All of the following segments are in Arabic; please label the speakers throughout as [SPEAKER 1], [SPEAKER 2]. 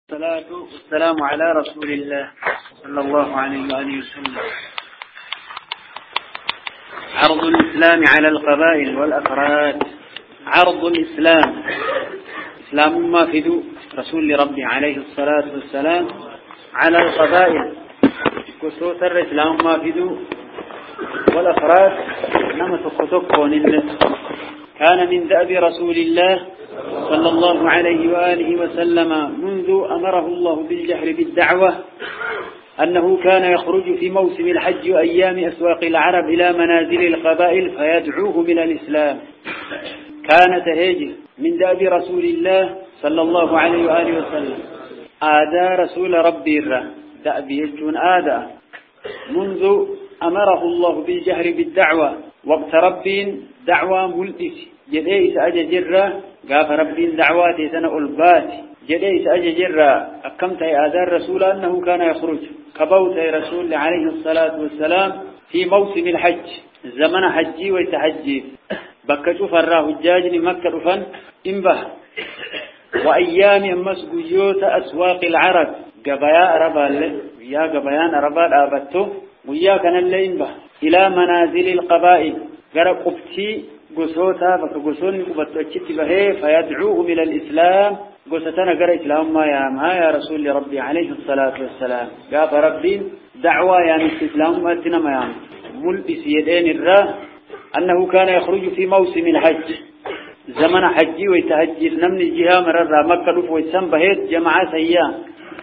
[SPEAKER 1] الصلاة والسلام على رسول الله صلى الله عليه وآله وسلم. عرض الإسلام على القبائل والأفراد. عرض الإسلام إسلام ما فدو رسول ربي عليه الصلاة والسلام على القبائل كسوت الإسلام ما فدو والأفراد نما تقطقون كان من دأب رسول الله صلى الله عليه وآله وسلم منذ أمره الله بالجهر بالدعوة أنه كان يخرج في موسم الحج وأيام أسواق العرب إلى منازل القبائل فيدعوهم إلى الإسلام. كان تهيج من دأب رسول الله صلى الله عليه وآله وسلم آدى رسول ربي الرّ دأب يجون آدى منذ أمره الله بالجهر بالدعوة وقت ربين دعوة ملئس جديس أججرة قاف ربين دعواتي سنة البات جديس أججرة أكمت آذار رسول أنه كان يخرج كبوت رسول عليه الصلاة والسلام في موسم الحج زمن حجي ويتحجي بكتو فراه الجاج لمكة فن إنبه وأيام مسجوت أسواق العرب قبياء ربا ويا قبيان ربا الآبتو ويا كان اللي إنبه إلى منازل القبائل قرأ قبتي قصوتا فقصون قبتوكت به فيدعوهم إلى الإسلام قصتنا قرأ إسلام ما يا رسول ربي عليه الصلاة والسلام قاف ربين دعوة يا الإسلام مأتنا ما يام ملبس يدين الراه أنه كان يخرج في موسم الحج زمن حجي ويتهجي نمني الجهة مرر مكة ويتسم بهيت جماعة سيام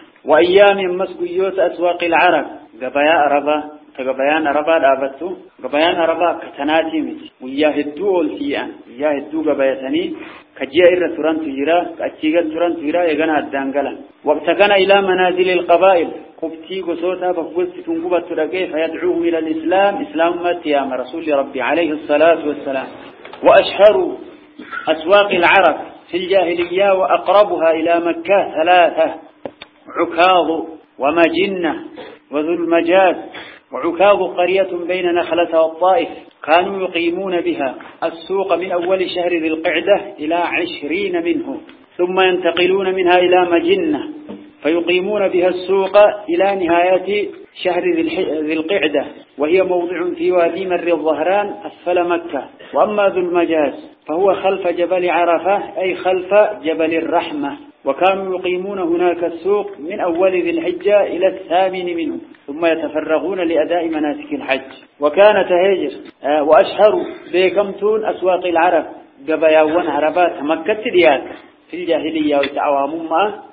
[SPEAKER 1] وأيام مسقيوت أسواق العرب قبياء ربا كقبيان ربا دابتو قبيان ربا كتناتي مج وياهدو أولسيان وياهدو قبيتني كجيء الرسولان تجرا كأتشيغ الرسولان تجرا يغنى الدانقلا وقت كان إلى منازل القبائل قبتي قصوتا بفقلت تنقبت ترقيه فيدعوهم إلى الإسلام إسلام ماتيام رسول ربي عليه الصلاة والسلام. وأشهر أسواق العرب في الجاهلية وأقربها إلى مكة ثلاثة: عكاظ ومجنة وذو المجاز. وعكاظ قرية بين نخلة والطائف كانوا يقيمون بها السوق من أول شهر ذي القعدة إلى 20 منه ثم ينتقلون منها إلى مجنة فيقيمون بها السوق إلى نهاية شهر ذي القعدة وهي موضع في وادي مر الظهران أسفل مكة. وأما ذو المجاز فهو خلف جبل عرفة أي خلف جبل الرحمة وكانوا يقيمون هناك السوق من أول ذي الحجة إلى 8 منه ثم يتفرغون لأداء مناسك الحج. وكان تهيجر وأشهر بكمتون أسواق العرب قبياوان عربات مكة ديات في الجاهلية وتعوام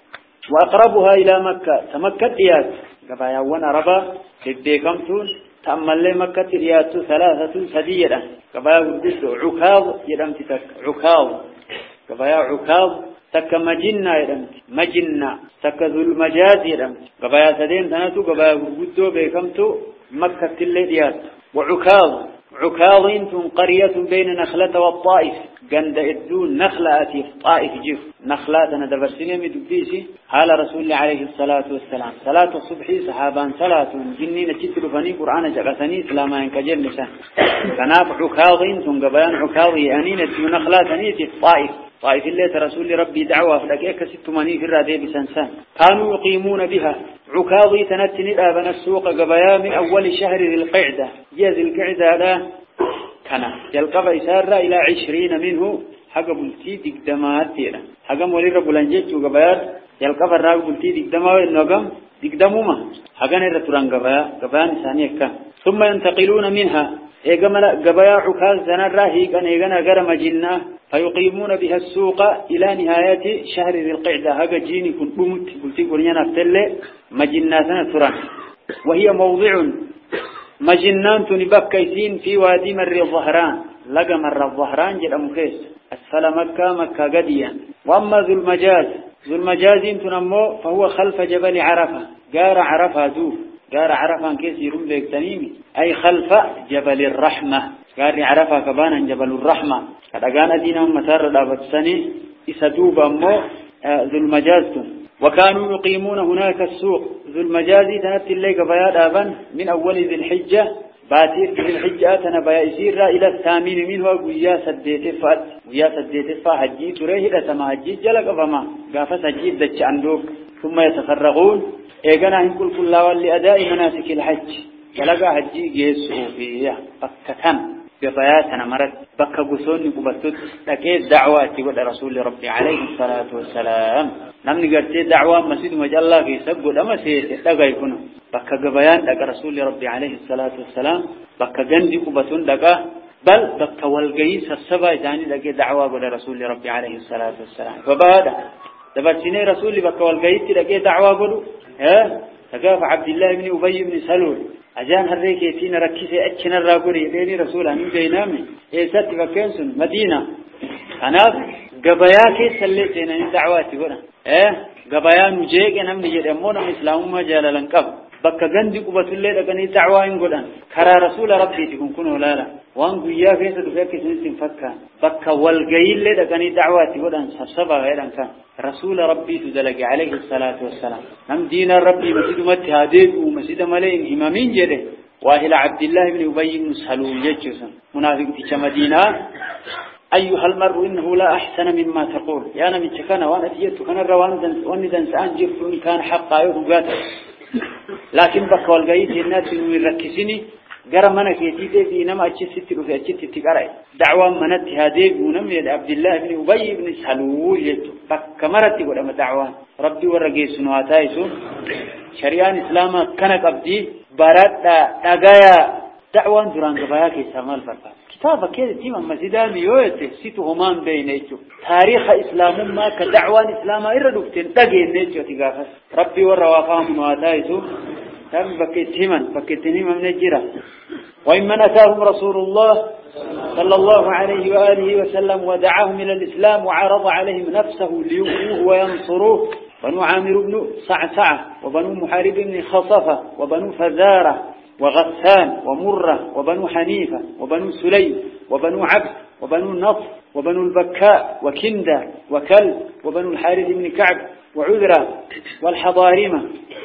[SPEAKER 1] وأقربها إلى مكة تمكة ديات قبياوان عربا بكمتون تأمل لي مكة ديات 3 سديرة قبياو القدس عكاظ يدمتك عكاظ قبياو عكاظ تك مجنة يدمت مجنة تك ذو المجاز يدمت قبايا سدين تناتو قبايا قدو بيكمتو مكة الليديات. عكاظ قرية بين نخلة والطائف قند إدون نخلة أتي طائف جف نخلة ندبرسين مدبيسي حال رسول الله عليه الصلاة والسلام صلاة الصبح صحابان صلاة جنين تتلو فني قرآن جغسني سلاما ينكجر نسان فناف عكاظ قبايان عكاظ أنين أتي نخلة تنيتي طائف طائف الله رسول ربي دعوة فلك 86 في الرادية بسنسان كانوا يقيمون بها. عكاظي تنتني الآبن السوق قبايا من أول شهر ذي القعدة جاز القعدة لا كان يلقب إسارة إلى 20 منه حق بلتي دقدمات تيرا حق مولي رب لنجيج وقبايا يلقب الراق بلتي دقدمات النقم دقدموما حق نرتران قبايا نسانيك كان ثم ينتقلون منها قبايا عكاظ زنراهي كان يغنى قرم جنة فيقيمون بها السوق إلى نهاية شهر ذي القعدة هذا جيني كنت بمت قلت قرينا افتل مجناتنا تران وهي موضع مجنان تنبكيسين في وادي مر الظهران لقى مر الظهران جل مكيس أسفل مكة قديا. وأما ذو المجاز تنمو فهو خلف جبل عرفة قار عرفة دوف قار عرفة كيس يرم بيك تنيمي أي خلف جبل الرحمة قار عرفة كبانا جبل الرحمة كان دينهم مسار دابت سنة إسدوب أمو ذو المجاز. وكانوا يقيمون هناك السوق ذو المجاز تنت الليك بياد آبا من أول ذي الحجة باتير ذي الحجة تنبيا يسير إلى 8 منه ويا سديت فات حجي تريه لسما حجي جلق فما قافس حجي دج عندوك ثم يتفرغون إيجانا هم كل لأداء مناسك الحج فلقى حجي جيسوا فيه بكتن ببياتنا مرد بك قصوني قبطت لكي دعواتي ودى رسول ربي عليه الصلاة والسلام نمني قرتي دعوة مسجد مجالله في سبب لما سيتي لقى يكونه بك قبيان لقى رسول ربي عليه الصلاة والسلام بك جندي قبطون لقى بل بك والقيس السبع ثاني لقى دعوة ودى رسول ربي عليه الصلاة والسلام فبعد دبتني رسول بك والقيس لقى دعوة ودى تقاف عبد الله بن أبي بن سلول أجان هالريكيتين ركيسي أتشنا الراقوري ليني رسول أمين بينامي إيسات بكينسون مدينة أنا قبياكي سليتين أن دعواتي هنا قبيان وجيك نمني جرمونا إسلام ما جال لنقف بكا غندي قبط اللي لقني دعوائن قدان كرا رسول ربي تكون كنو لالا وان قويا كيسا دفاك سنسين فكا بكا والقيل اللي لقني دعواتي قدان سبسبا غيران كان رسول ربي تدلق عليه الصلاة والسلام نم دين ربي مسجد متهاديد ومسجد ملين إمامين جده واهل عبد الله بن أبي بن سلول يجسن منافق تيجا مدينة أيها المرء إنه لا أحسن مما تقول يا أنا من شكانا وأنا تجيت كان الروان دنس آن جفتوني كان حقا يهو لكن بك والقيت الناس يركزني قرأ منك يتيدي في نما أجسد وفي أجسد تقرأ دعوة منت هذه ونمي عبد الله بن أبي بن سلول بك مرت ولما دعوة ربي ورقي سنواتايسو شريان إسلام كانت أبدي بارات دقايا دعوة دران قبايا كي سامال فرقا كتابة كده تيما مزيدامي يويته سيتو همان بينيتو تاريخ إسلام ما كدعوة إسلام إردوكتين تقين نيتو تقافس ربي ورقافهم نواتايسو بكتنهم من الجرة وإمن أتاهم رسول الله صلى الله عليه وآله وسلم ودعاهم إلى الإسلام وعرض عليهم نفسه ليؤوه وينصروه بنو عامر بن صعصعة وبنو محارب بن خصفة وبنو فزارة وغسان ومرة وبنو حنيفة وبنو سليم وبنو عبد وبنو النصر وبنو البكاء وكندة وكلب وبنو الحارث بن كعب وعذرة والحضارمة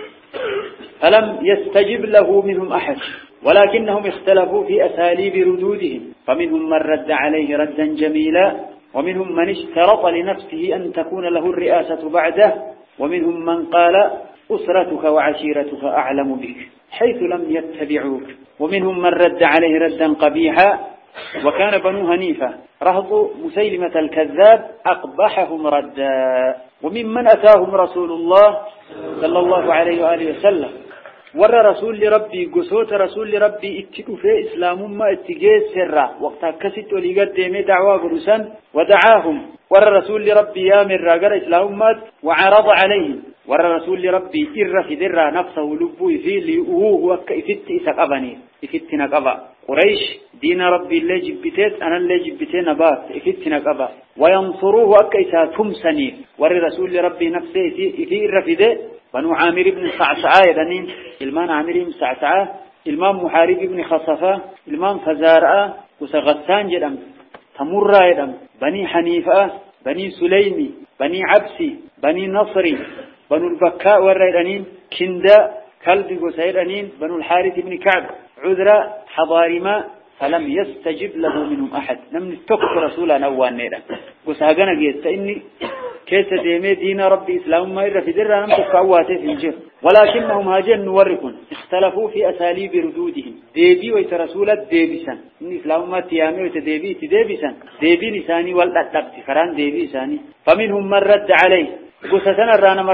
[SPEAKER 1] فلم يستجب له منهم أحد ولكنهم اختلفوا في أساليب ردودهم فمنهم من رد عليه ردا جميلا ومنهم من اشترط لنفسه أن تكون له الرئاسة بعده ومنهم من قال أسرتك وعشيرتك أعلم بك حيث لم يتبعوك ومنهم من رد عليه ردا قبيحا وكان بنو هنيفة رهط مسيلمة الكذاب أقبحهم ردا وممن أتاهم رسول الله صلى الله عليه وآله وسلم ور رسول لربي قصوت رسول لربي اتكوا في إسلام ما اتجاه سرا وقتها كسيت وليقد ديمي دعوة برسان ودعاهم ور رسول لربي يامر راقر إسلام مات وعرض عليهم ور رسول لربي إر في ذرة نفسه لبوي فيه ليؤوه وكا إفت إسقبني إفت نقبا قريش دين ربي اللي جبتت أنا اللي جبتين نبات إفت نقبا وينصروه وكا إسا تمسني ور رسول لربي نفسه إفي إر في ذي بنو عامر بن صعصعة يدنين المان عامر بن صعصعة المان محارب بن خصفة المان فزارة وسغسان جدم تمر يدم بني حنيفة بني سليمي بني عبسي بني نصري بنو البكاء والريدانين كندا كلب وسيدانين بنو الحارث بن كعب عذرة حضارما فلم يستجب له منهم أحد نمن التوقف رسولا نوان نيرا وسهقنا قيت إني كيس ديمي دين ربي إسلام ما إرى في درة نمتك أواته في الجر ولكنهم هاجن نوركون اختلفوا في أساليب ردودهم ديبي ويترسولة ديبسا إن إسلام ما تيامي ويتديبي تديبسا ديبي لساني والأدب تفران ديبي ساني فمنهم من رد عليه قصتنا الرانما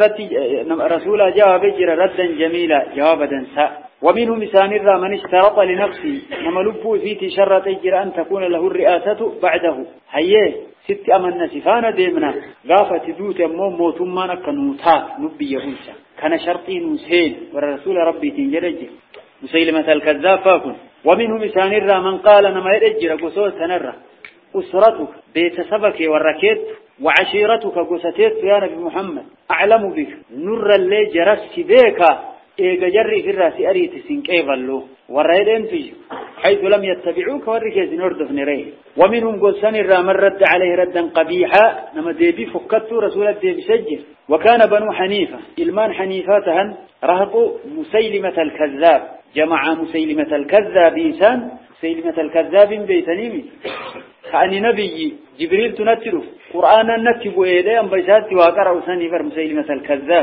[SPEAKER 1] رسول جواب جر ردا جميلا جوابا ساء ومنهم إسان الرا من اشترط لنفسه نملبوا في تشرط جر أن تكون له الرئاسة بعده هيه ست أمن نسفانا ديمنا غافة دوت أمم موتمانا كنوتات نبي يهوسا كان شرطي نسين ورسول ربي تنجرج مسيلمة الكذاب فاكن ومنهم إسان الرا من قال نما يرجر قصوة سنرى أسرتك بيت سبك والركيت وعشيرتك قصتيت يا نبي محمد أعلم بك نر اللي جرس بيك إيجا جري في الرأس أريت سنكيف اللو والرأيدين تجي حيث لم يتبعوك والركيز نردف نريه ومنهم قلسان الرام رد عليه ردا قبيحا نما ديبي فكتوا رسول الديبي سجل وكان بنو حنيفة إلمان حنيفاتها رهطوا مسيلمة الكذاب جمع مسيلمة الكذاب إنسان مسيلمة الكذاب بيتنيمي كأني نبي جبريل تنتره قرآن نتبه إليه أن بيساتي وقرأوا سنفر مسيلمة الكذاب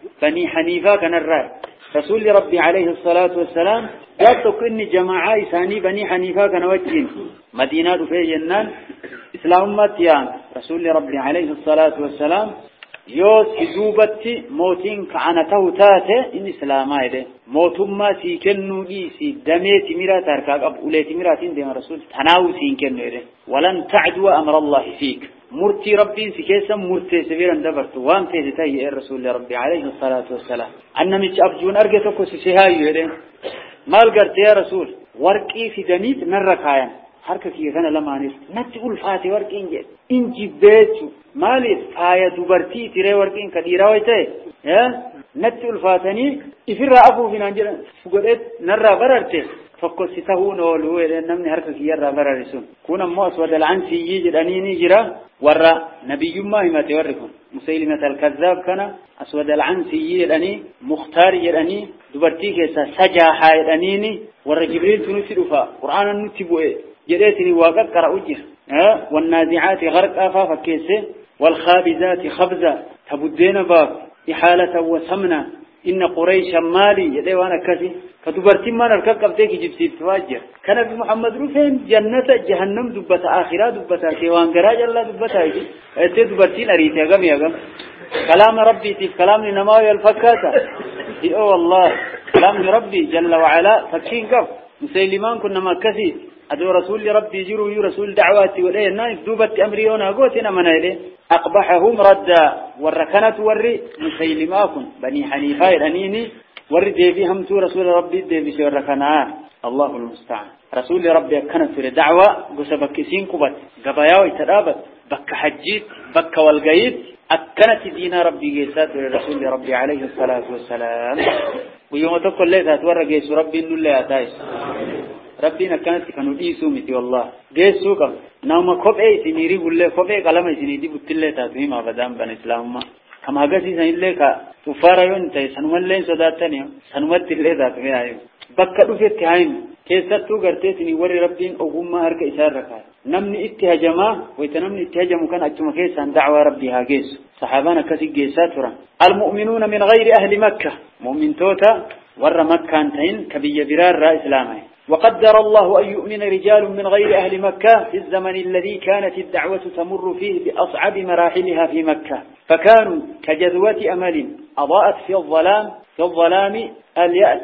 [SPEAKER 1] بني حنيفة كان الرأي رسول ربي عليه الصلاة والسلام قالتك إن جماعة إساني بني حنيفة كان وجين مدينة في جنان إسلام متيان رسول ربي عليه الصلاة والسلام يوس كذوبتي موتين كعنته تاته إن إسلاما إذا موتما سيكنو إيسي دميت ميرا تركاك أبوليت ميراتين دم رسول تناو سيكنو إذا ولن تعدو أمر الله فيك مرتي ربي سكيسا مرتي سبيرا دبرت وان تهتي الرسول ربي عليه الصلاة والسلام أنا مش أبجون أرجتك سيهاي إذا ما القرت يا رسول ورقي في دميت نركايا harka kiyya kana lamaanis natti ulfaate warqiin jedhe inji beechu maaliif faaya dubartii tiree warqiin ka dhiiraa way ta'e natti ulfaatanii ifirraa afuufinaan jedhan godheet narraa bararte tokko si tahuun oolu jedheen namni harka kiyyarraa barare sun kun ammoo aswad al-ansiyyi jedhanii ni jira warra nabiyyummaa himate warri kun musaylimat al-kazzaab kana aswad al-ansiyyi jedhanii mukhtaar jedhanii dubartii keessaa sajaahaa jedhaniini warra jibriiltu nutti dhufa qur'aanan nutti bu'e جريتني واقع قرأوجه والنازعات غرقا فكيسه والخابزات خبزا تبدين باب إحالة وسمنا إن قريش مالي يدي وانا كذي فدبرتي ما نركب قبتك جبسي تواجه كان في محمد رفين جنة جهنم دبتا آخرة دبتا كيوان قراج الله دبتا يجي دبرتي نريد يا قم كلام ربي تيف كلام نماوي الفكاتة أو الله كلام ربي جل وعلا فكين قف مسيلمان كنا ما كثي أدو رسول ربي جرو رسول دعواتي وليه النايف دوبت أمريونا قوتنا من إليه أقبحهم ردا والركنة وري مسيلماكم بني حنيفة الأنيني وري ديبي همتو رسول ربي ديبي سي الركنة الله المستعان رسول ربي كانت في دعوة قسبك سين كبت قباياوي ترابت بك حجيت بك والقيد أكنت دين ربي قيسات لرسول ربي عليه الصلاة والسلام ويوم تقول لي تتورى قيس ربي إنه اللي أتايس ربنا كانت كانوا ديسوا متي والله ديسوا كم نوم كوبي سنيري ولا كوبي كلام سنيدي بتلة تاتوي ما بدام بن إسلام ما كم هذا شيء سنيلة كا تفاريون تاي سنوالين سداتني سنوات تلة تاتوي أيوه بكروا في التهايم كيسات تو قرتي سني وري ربين أقوم ما هرك إشارة كا نمني اتهاجما ويتنمني اتهاجم كان أجمع كيس عن دعوة ربي هاجيس صحابانا كسي جيسات ورا المؤمنون من غير أهل مكة مؤمن توتا ور مكة انتين كبي برار رأي إسلامي وقدر الله أن يؤمن رجال من غير أهل مكة في الزمن الذي كانت الدعوة تمر فيه بأصعب مراحلها في مكة فكانوا كجذوة أمل أضاءت في الظلام اليأس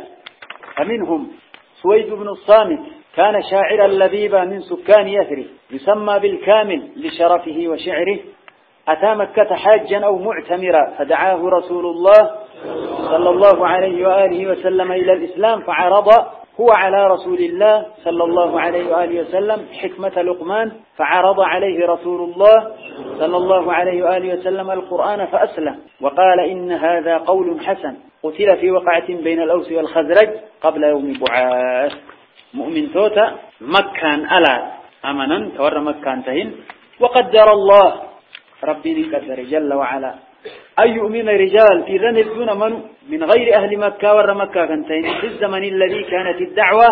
[SPEAKER 1] فمنهم سويد بن الصامت كان شاعرا لبيبا من سكان يثرب يسمى بالكامل لشرفه وشعره أتى مكة حاجا أو معتمرا فدعاه رسول الله صلى الله عليه وآله وسلم إلى الإسلام فعرض هو على رسول الله صلى الله عليه وآله وسلم حكمة لقمان فعرض عليه رسول الله صلى الله عليه وآله وسلم القرآن فأسلم وقال إن هذا قول حسن قتل في وقعة بين الأوس والخزرج قبل يوم بعاث مؤمن توتا مكان ألا أمنا تور مكان تهين وقدر الله ربي قدر جل وعلا أي من رجال في ذنب دون من غير أهل مكة ور مكة كنتين في الزمن الذي كانت الدعوة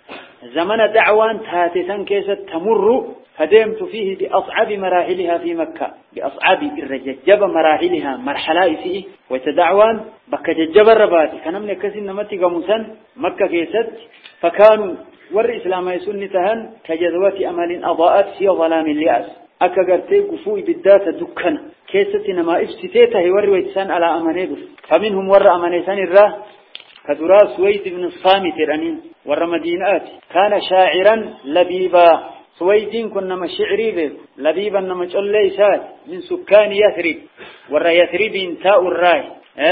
[SPEAKER 1] زمن دعوة تاتسا كيست تمر فدمت فيه بأصعب مراحلها في مكة بأصعب الرججب مراحلها مرحلة فيه وتدعوان بك ججب الربات كان من كسن نمتي قمسا مكة كيست فكانوا ور إسلام يسنتهن كجذوة أمل أضاءت في ظلام اليأس أكا قرتي قفوي بالذات دكنا كيستنا ما إفتتيته يوري ويتسان على أمانيدف فمنهم ور أمانيسان الراه كدراس سويد بن الصامت الأنين ور مدينات كان شاعرا لبيبا سويدين كنا مشعري به لبيبا نمجليسات من سكان يثرب ور يثرب تاء الراي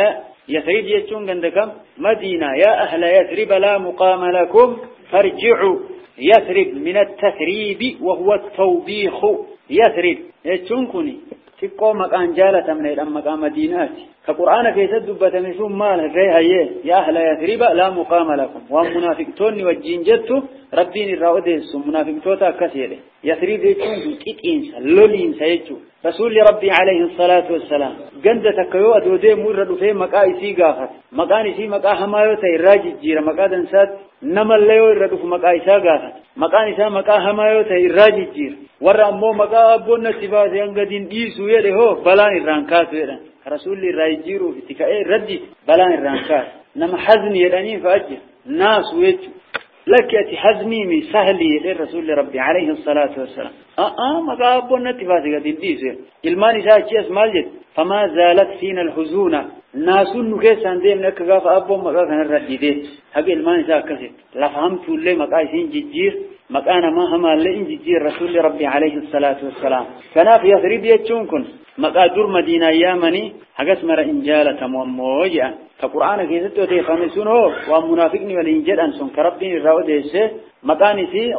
[SPEAKER 1] يثرب يتشون عندكم مدينة يا أهل يثرب لا مقام لكم فارجعوا يثرب من التثريب وهو التوبيخ يثرب يتشون كني تقوم مكان جالة من مكان مدينات كقرآن في سدبة مسوم مال الريها يا أهل يثرب لا مقام لكم ومنافقتون والجين جدت ربين الرأوديس منافقتوتا كثيرة يثرب يتشون كتئنس لولين سيجو رسول ربي عليه الصلاة والسلام جندتك يو أدودي مرد في مكان إسي قافت مكان إسي مكان همايوتا الراجي جير مكان دنسات نمال ليو الرد في مكان إسا قافت مكان إسا مكان همايوتا الراجي جير ورا أمو مكان أبونا سباسي أنقدين ديسو يده هو بلان الرانكات ويران رسول الرايجيرو في تكاء ردي بلان الرانكار نما حزن يدانين فأجل ناس ويجو لك يأتي حزمي من سهلي للرسول ربي عليه الصلاة والسلام مقابو النتفاتي قد يديسي الماني ساكي اسمال جد فما زالت فينا الحزونة الناس نكيسان دي من اكغاف أبو مقاقنا الرديدين هكي الماني ساكسي لفهمت اللي مقايسين ججير مقانا ما هما اللي ججير رسول ربي عليه الصلاة والسلام كان في يثريب يتشونكن مقادر مدينة يامني حقس مرة إنجالة موجة فقرآن كيستو تيخامسون هو ومنافقني والإنجال أنسون كربين الرأو ديسي مقاني سي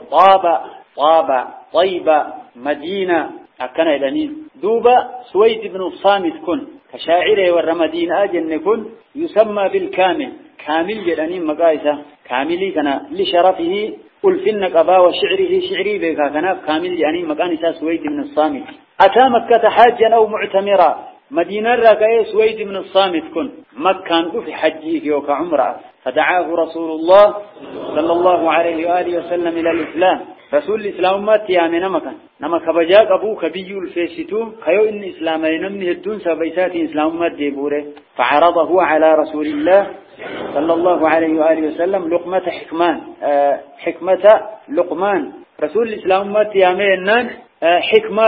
[SPEAKER 1] طيبة مدينة أكنا إلانين دوبا سويد بن الصامت كن كشاعره والرمدين آجن كن يسمى بالكامل كامل جلانين مقايسة كاملي كان لشرفه ألفن قبا وشعره شعري بيكا كان كامل يعني مقانسة سويد بن الصامت أتى مكة حاجا أو معتمرا مدينة رقاية سويد بن الصامت كن مكة في حجيه وكعمرة فدعاه رسول الله صلى الله عليه وآله وسلم إلى الإسلام رسول الإسلام ما تيامنا مكان نما كبجاك أبوك بيو الفيستو خيو إن إسلام ينمه الدون سبيسات إسلام ما ديبوره فعرضه على رسول الله صلى الله عليه وآله وسلم حكمة لقمان رسول الإسلام ما تيامنا حكمة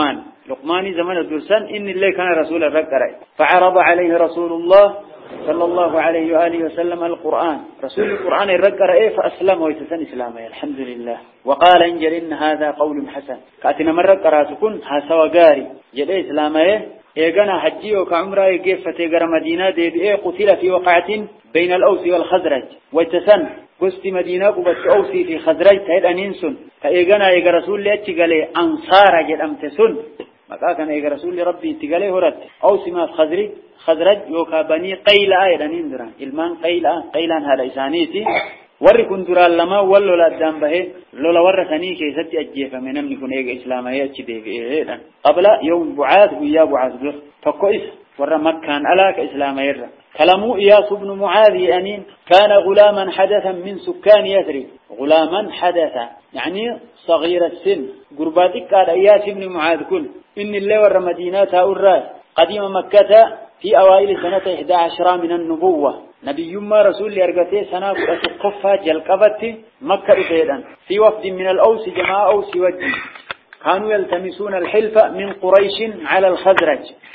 [SPEAKER 1] لقمان زمن الدرسان إن اللي كان رسول الرقرأ فعرض عليه رسول الله صلى الله عليه وآله وسلم القرآن رسول القرآن الرقرأ فأسلم ويتسن إسلامه الحمد لله وقال إنجل إن هذا قول حسن كاتنا مرة قراتكن هاسوا قاري جل إسلامه إيقنا حجيه وكعمره يقف فتيقر مدينة دي قتل في وقعة بين الأوس والخزرج ويتسن قست مدينة قبت أوسي في خزرج تهد أنينسن فإيقنا يقى رسول الله اتقالي أنصار جل أمتسن مكاكنا يقى رسول ربي اتقالي هرد أوسي ما في خزرج يوكا بني قيلة يدنين دران إلمان قيلان هذا إسانيتي وركن دران لما ولو لأدام به لولا ورثني كيست أجيفا من أمن كن إيقى إسلامي يتشدي في قبل يوم بعاث ويا بعاث بخ فكويس ور مكان ألاك إسلامي يرى كلموا إياس بن معاذ أنين كان غلاما حدثا من سكان يثرب غلاما حدثا يعني صغير السن قرباتك قال إياس بن معاذ كن إن اللي ور مدينات الراس قديم مكة في أوائل سنة 11 من النبوة نبي ما رسول لأرقته سنة قفة جلقبت مكة إفيدا في وفد من الأوس جماعة أوس وجه كانوا يلتمسون الحلف من قريش على الخزرج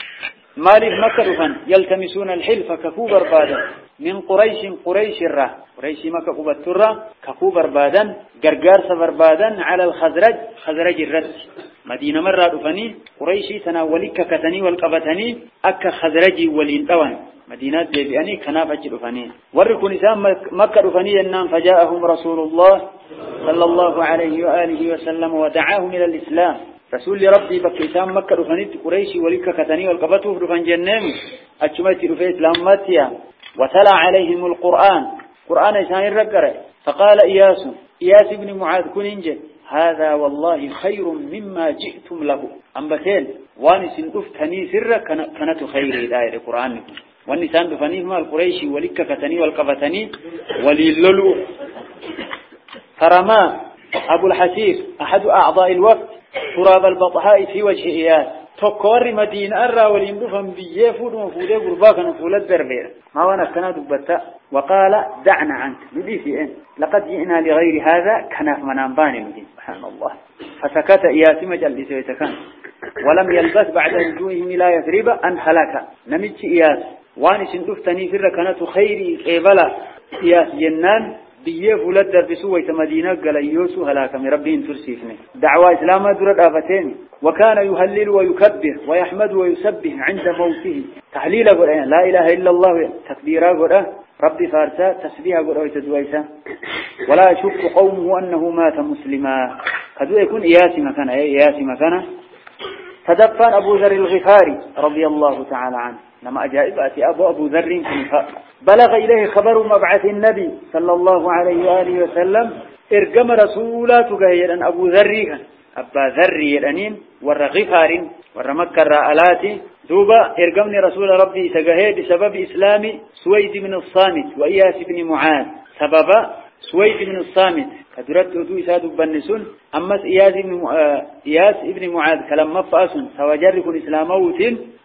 [SPEAKER 1] مالك مكة يلتمسون الحلف ككوبر بادا من قريش الرا قريش مكة قبت الرا ككوبر بادا قرقار سفر بادا على خزرج الرد مدينة مرة دفني قريشي تناولك كتني والقبتني أكا خزرجي والإنتوان مدينة بيبياني كنافة دفني وركو نساء مكة دفني النام فجاءهم رسول الله صلى الله عليه وآله وسلم ودعاهم إلى الإسلام رسول ربي بكيسام مكة دفني قريشي ولك كتني والقبته دفن جنم أجمعت دفن إسلام ماتيا وتلا عليهم قرآن إسان الرقرة فقال إياس بن معاذ كن انجل هذا والله خير مما جئتم له أنبتين وانس أفتني سر كانت خير دائر القرآن والنسان دفنيه ما القريشي ولك كتني والقفتني ولللو فرما أبو الحسير أحد أعضاء الوقت تراب البطحاء في وجه إياس تقور مدينة أرى وليندفن بيفود وفوده قرباك نفول الدربير ما وانا كنا دبتا وقال دعنا عنك بديسي لقد جئنا لغير هذا كناف منامباني مدين سبحان الله فسكت إياس مجل سيتكن ولم يلبث بعد رجوعهم إلى يثرب أن هلك نمت إياس وانس دفتني فر كانت خيري قبل إياس جنان بيفول الدرب سويت مدينة قال يوسو هلاك من ربهم ترسيفني دعوة إسلام درد آفتين وكان يهلل ويكبر ويحمد ويسبح عند موته تحليل قرآن لا إله إلا الله تكبيرا قرآن ربي فارسا تسبيح قرآن تدويسا ولا يشك قومه أنه مات مسلما قد يكون إياسي مكان فدفن أبو ذر الغفاري رضي الله تعالى عنه لما أجائبات أبو ذر بلغ إليه خبر مبعث النبي صلى الله عليه وآله وسلم ارقم رسولاتك هيدا أبو ذر أبا ذر يدنين والغفار والمكر آلاتي دوبا ارقمني رسول ربي تقهي بسبب إسلام سويد بن الصامت وإياس بن معاذ سبب سويد بن الصامت كدرت أدو إساد بنسون أمس إياس بن معاذ كلام مفأس فوجرك الإسلام موت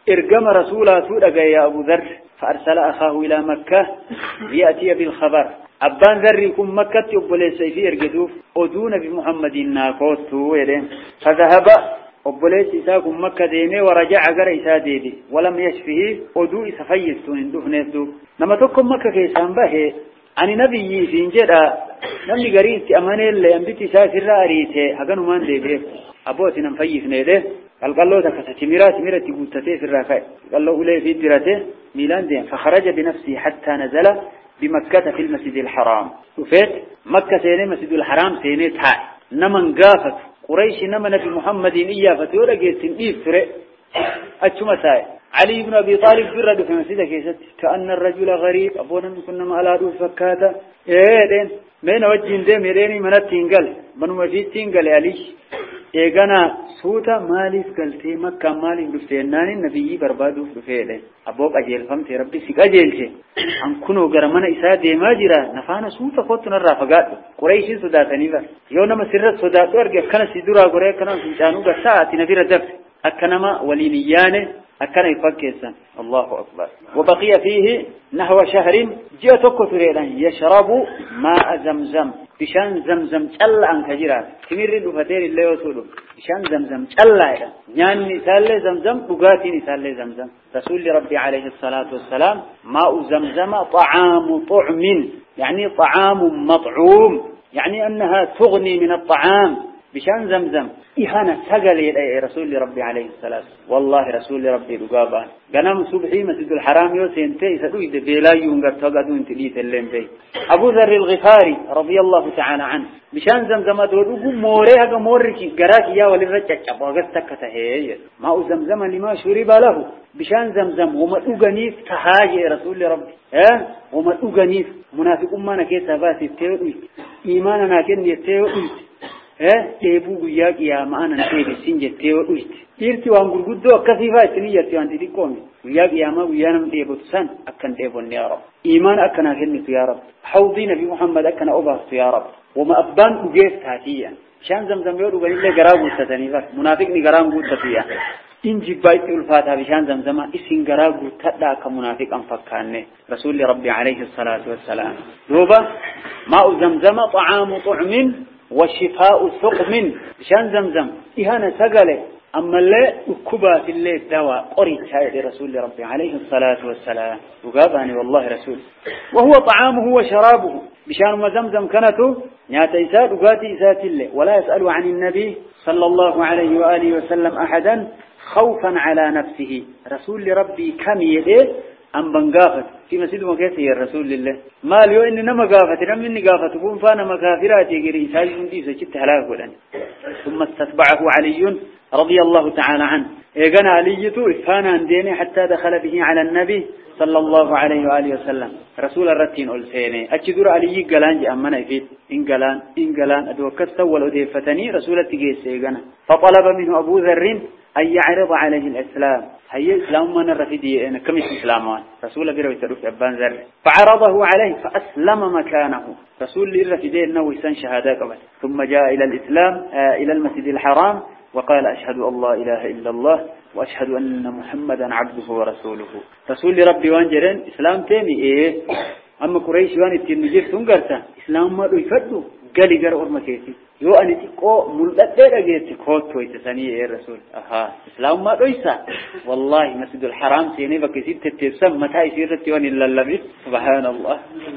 [SPEAKER 1] إرقم رسولاته لقى يا أبو ذر فأرسل أخاه إلى مكة ليأتي بالخبر أبان ذر يكون مكة يقبل سيفي إرقدوف أدون بمحمد ناكوته يدين فذهب أبوليس إساكم مكة ديمي ورجع قرأ إسا ديدي ولم يشفه أدو إسفيستون اندوه نفدو نما تكم مكة كيسان به عن نبي سنجد نمي قريت أماني اللي أنبتي ساسر رأريته هقنو مان ديبه أبوتي نمفيف نيده قال له تكسة تميرات تقوتته في الرافع قال له أولي في الدراته ميلان دين فخرج بنفسه حتى نزل بمكة في المسجد الحرام وفيت مكة سيني مسجد الحرام سيني تحاي نمن قافت قريش نما نبي محمد إياه فتورا جيسين إيفرق أتشو مساي علي بن أبي طالب فرد في مسجد كيست كأن الرجل غريب أبونا كنا ما ألادو فكاتا دين مين وجين دين ميريني منات تنقل منو مجيد تنقل عليش إيقانا سوتا ماليف قلتي مكة ماليف دفتيناني النبي بربادو فيه أبوك أجيل فمتي ربي سيك أجيلتي أن كنو قرمنا إسادة ماجرة نفانا سوتا قوتنا الرافقات قريشي صداتني بر يونما سرت صداتو أرقى كان سيدورا قرية كان سنجانو قساعتي نبير الدفت أكنما ولينيانه أكن يفكسا الله أكبر وبقي فيه نحو شهر جاءتك فريدا يشرب ماء زمزم بشان زمزم تلا عن كجرا كمير الفتير اللي يوصله بشان زمزم تلا يعني مثال زمزم بقاتي مثال زمزم رسول ربي عليه الصلاة والسلام ماء زمزم طعام طعم يعني طعام مطعوم يعني أنها تغني من الطعام بشان زمزم إهانة سجل رسول ربي عليه الصلاة والله رسول ربي رقابان قنام صبحي مسجد الحرام يوسينتي سدويد بلا ينقر تقدون تليت اللين بي أبو ذر الغفاري رضي الله تعالى عنه بشان زمزم أدودوكم موريها موريكي قراك يا وللرجع وقستك هي ماء زمزم لما شرب له بشان زمزم وما أغنيف تهاجي رسول ربي وما أغنيف منافق أمانا كيسا باسي التوئي إيماننا كن يتوئي deebuu guyyaa qiyaamaan deebisin jettee wadhuuti dhiirti waan gurguddoo akkasiifaa isinii jettee waan xixiqqoon guyyaa qiyaamaa guyyaa nam deebotu san akkan deebonne yaa rab iimaan akkanaa kennitu yaa rab hawdii nabi muhammad akkana obaaftu yaa rab wama abbaan dhugeef taatiyya bishaan zamzam yoo dhuganillee garaa guuttataniif munaafiqni garaan guuttatuyya injibbaa itti ulfaataa bishaan zamzama isin garaa guuttadhaa akka munaafiqan fakkaanne rasuulli rabbi alayhi salaatu wassalaam duuba maa'u zamzama طعام طعم وشفاء سقم شان زمزم إهانة سقلة أما اللي أكبات اللي الدواء قريت هذا رسول ربي عليه الصلاة والسلام وقابعني والله رسول وهو طعامه وشرابه بشان ما زمزم كانته ياتيسات وقاتي إسات الله ولا يسأل عن النبي صلى الله عليه وآله وسلم أحدا خوفا على نفسه رسول ربي كم يديه أم بنقافت في مسجد مكاسي يا رسول الله ما ليو إننا مقافت رم إني قافت بون فانا مكافرات يقري ساجون ديسة جبت هلاك ولن ثم استتبعه علي رضي الله تعالى عنه إيقنا عليته فانا انديني حتى دخل به على النبي صلى الله عليه وآله وسلم رسول الرتين ألسيني أجدر علي قلان جي أمنا يفيد إن قلان أدوكست والأديفتني رسول التقيس إيقنا فطلب منه أبو ذر أن يعرض عليه الإسلام هي إسلام من الرفيدية كم إسلامان رسول بيروي تروف أبان ذر فعرضه عليه فأسلم مكانه رسول الرفيدية إنه يسن شهادة قبل ثم جاء إلى الإسلام إلى المسجد الحرام وقال أشهد أن لا إله إلا الله وأشهد أن محمدا عبده ورسوله رسول ربي وانجرين إسلام تيمي أما قريش وان التنجير تنقرته إسلام ما يفدوا قال يقرأ أرمكيتي يو أني تقو ملدد لقيت كوت ويتساني يا رسول إسلام ما ليسا والله مسجد الحرام سيني بكسيب تتسم متى يصير التوان إلا اللبس سبحان الله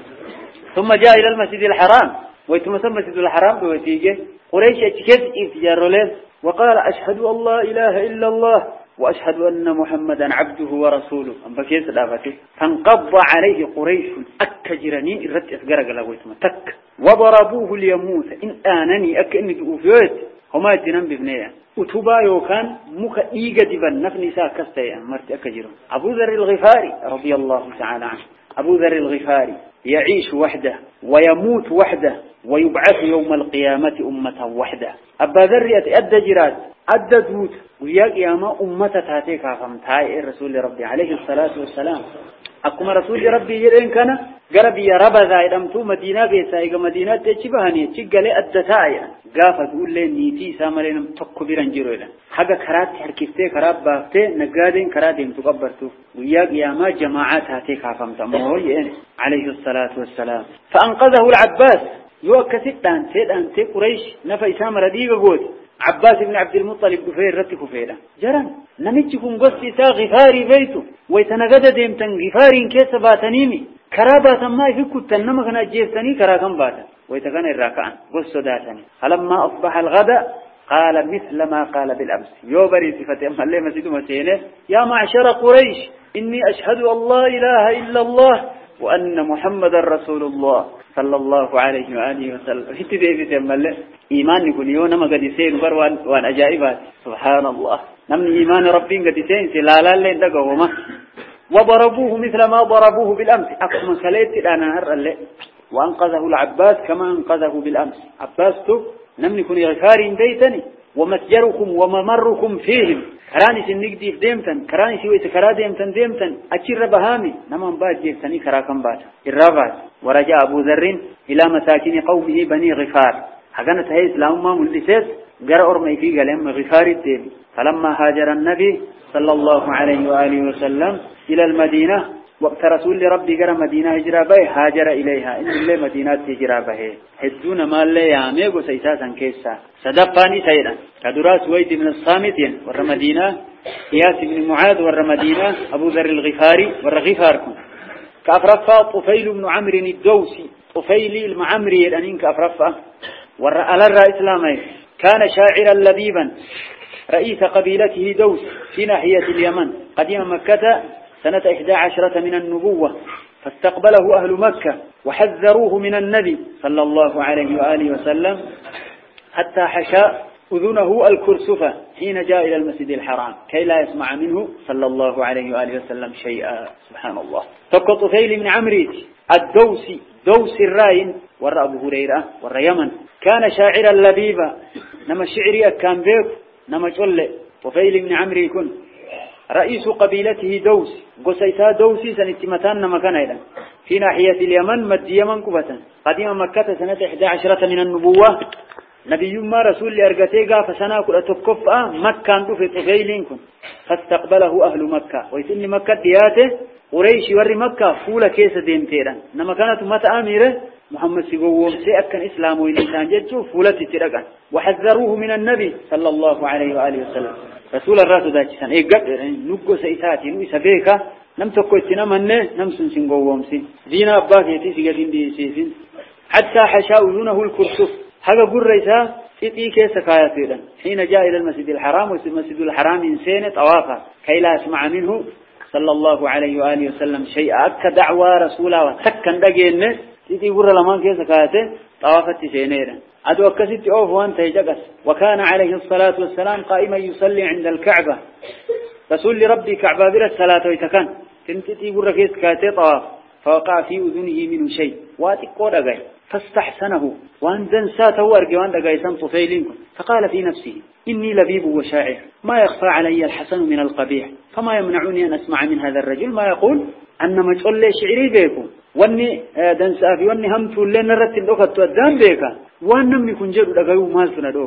[SPEAKER 1] ثم جاء إلى المسجد الحرام ويتمسم مسجد الحرام بوتيجه قريش أتكد إفتجار له وقال أشهد أن لا إله إلا الله وأشهد أن محمدا عبده ورسوله أم بكيس الآفاتي فانقض عليه قريش أكجرنين إرت إسقرق لغويتما تك وضربوه ليموت إن آنني أكأني أوفيت هما يتنم ببنية أتوبا يوكان مك إيجا دبن نفني ساكستيا مرت أكجر أبو ذر الغفاري رضي الله تعالى عنه أبو ذر الغفاري يعيش وحده ويموت وحده ويبعث يوم القيامة أمة وحده أبا ذر يتأدى جراد أدى دوت ويا قيامة أمة تاتيك فمتاي الرسول ربي عليه الصلاة والسلام أكما رسول ربي يرين كان قرب يا ربذا إدمتو مدينة كيسا إيقا مدينة تجيبهاني تجيقالي أدتايا قافة تقول لي نيتي سامرين تقبيرا جيرويدا حقا كرات حركفتي كرات بافتي نقادين كراتين تقبرتو وياك يا ما جماعات هاتي كافم تموهي عليه الصلاة والسلام فأنقذه العباس يوكسد أنتي قريش نفا إسامر ديقا قوت عباس بن عبد المطلب كفير رتك فيلا جران نمتكم قصي تا غفاري بيتو ويتنقد ديمتن غفاري كيس باتنيمي كرابات ما يفكو تنما كان أجيستني كراكم باتا ويتكن الراكعان قصو داتني فلما أصبح الغداء قال مثل ما قال بالأمس يوبري صفة أما اللي مسيد مسينه يا معشر قريش إني أشهد أن لا إله إلا الله وأن محمد رسول الله صلى الله عليه وآله وسلم في تدي في أما اللي إيمان يكون يوم ما قد يسين وان أجائبات سبحان الله نمن إيمان ربين قد يسين سلالا لين دقوما وضربوه مثل ما ضربوه بالأمس أقسم كليت الآن هر اللي وأنقذه العباس كما أنقذه بالأمس عباس تو نمن يكون غفارين بيتني ومتجركم وممركم فيهم كراني سنقدي في ديمتن كراني سويت كرا ديمتن أكير بهامي نمان باد جيفتني كراكم بات الرابات ورجع أبو ذر إلى مساكن قومه بني غفار حقنا تهيس لهم ملسات قرأ أرمي في قلهم غفار الدين فلما هاجر النبي صلى الله عليه وآله وسلم إلى المدينة وقت رسول ربي قرأ مدينة هجرة به هاجر إليها إن اللي مدينة هجرة به حدون ما اللي يعميق سيساسا كيسا صدقاني سيدا كدراس ويد من الصامتين ور مدينة قياس بن معاذ ور مدينة أبو ذر الغفاري ور غفاركم كأفرفا طفيل بن عمرو الدوسي طفيل المعمري الأنين كأفرفا ور ألر إسلامي كان شاعرا لبيبا رئيس قبيلته دوس في ناحية اليمن قديم مكة سنة 11 من النبوة فاستقبله أهل مكة وحذروه من النبي صلى الله عليه وآله وسلم حتى حشى أذنه الكرسفة حين جاء إلى المسجد الحرام كي لا يسمع منه صلى الله عليه وآله وسلم شيئا سبحان الله فقط طفيل من عمري الدوسي دوس الراين ور أبو هريرة ور يمن كان شاعرا لبيبا نما شعري كان بيك نما جل طفيل من عمري كن رئيس قبيلته دوس قسيتا دوسي سنتمتان نما كان أيضا في ناحية اليمن مد يمن كبة قديم مكة سنة 11 من النبوة نبي ما رسول لأرقتيقا فسنا كل تكفأ مكة في طفيلينكم فاستقبله أهل مكة ويسن مكة دياته قريش ور مكة فول كيس ديمتيرا نما كانت متى أميرة محمد سيقوم سيأكن إسلام والإنسان جدته فولة ترقا وحذروه من النبي صلى الله عليه وآله وسلم رسول الرسول داجسان نقو سيساتي نويس بيكا نم تقوتنا منه نمسن سنقوم سين دينا أباكيتي سيقدين دي سيفين حتى حشاء أذنه الكرسف هذا قل ريسا تطيع كيس كاياتيدا حين جاء إلى المسجد الحرام والمسجد الحرام إنسان طوافا كي لا يسمع منه صلى الله عليه وآله وسلم شيئا أكا دعوة رسولا وتكن دقين تطيع قل لمان كيس كاياتي طوافة سينيدا أدو أكسيت أوف وانت يجقس وكان عليه الصلاة والسلام قائما يصلي عند الكعبة رسول ربي كعبة بلا الصلاة ويتكن تنتتي قل كيس كاياتي طواف فوقع في أذنه منه شيء واتقود أغاي فاستحسنه وأن دنساته وأرجوان دقايسان طفيلينكم فقال في نفسه إني لبيب وشاعر ما يخفى علي الحسن من القبيح فما يمنعني أن أسمع من هذا الرجل ما يقول أن مجعل لي شعري بيكم واني دنسافي واني همت لين نرتب أخذت أدام بيكا وأن نمني كنجر لقيو مازنا دوك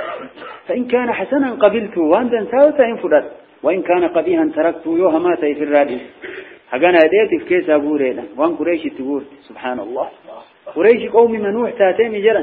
[SPEAKER 1] فإن كان حسنا قبلته وأن دنساته انفرد وإن كان قبيها تركته يوها ماتي في الرادس هقانا هديتي في كيس أبو ريلا وان قريش تقول سبحان الله قريش قوم منوح تاتين جرا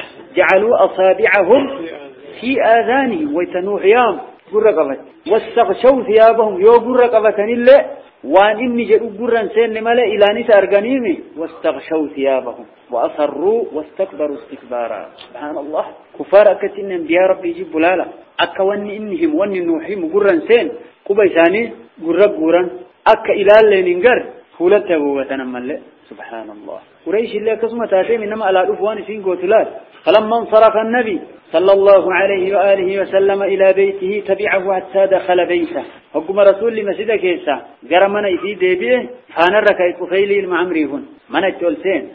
[SPEAKER 1] جعلوا أصابعهم في آذانهم ويتنوح يام قرقبت واستغشوا ثيابهم يو قرقبتن إلا وان إني جدوا قرن سين ملا إلى نساء أرقانيمي واستغشوا ثيابهم وأصروا واستكبروا استكبارا سبحان الله كفار أكتن انبياء ربي يجيب بلالا أكا واني إنهم واني نوحيم قرن سين قبيساني قرق قرن أكا إلى اللي ننقر فولته وتنمل سبحان الله قريش اللي قسمة تاتيم إنما على الأفوان سين قوتلات فلما انصرف النبي صلى الله عليه وآله وسلم إلى بيته تبعه حتى دخل بيته حكم رسول لمسجد كيسا قرمنا في ديبيه فانا ركاي طفيلي المعمريهن من الجلسين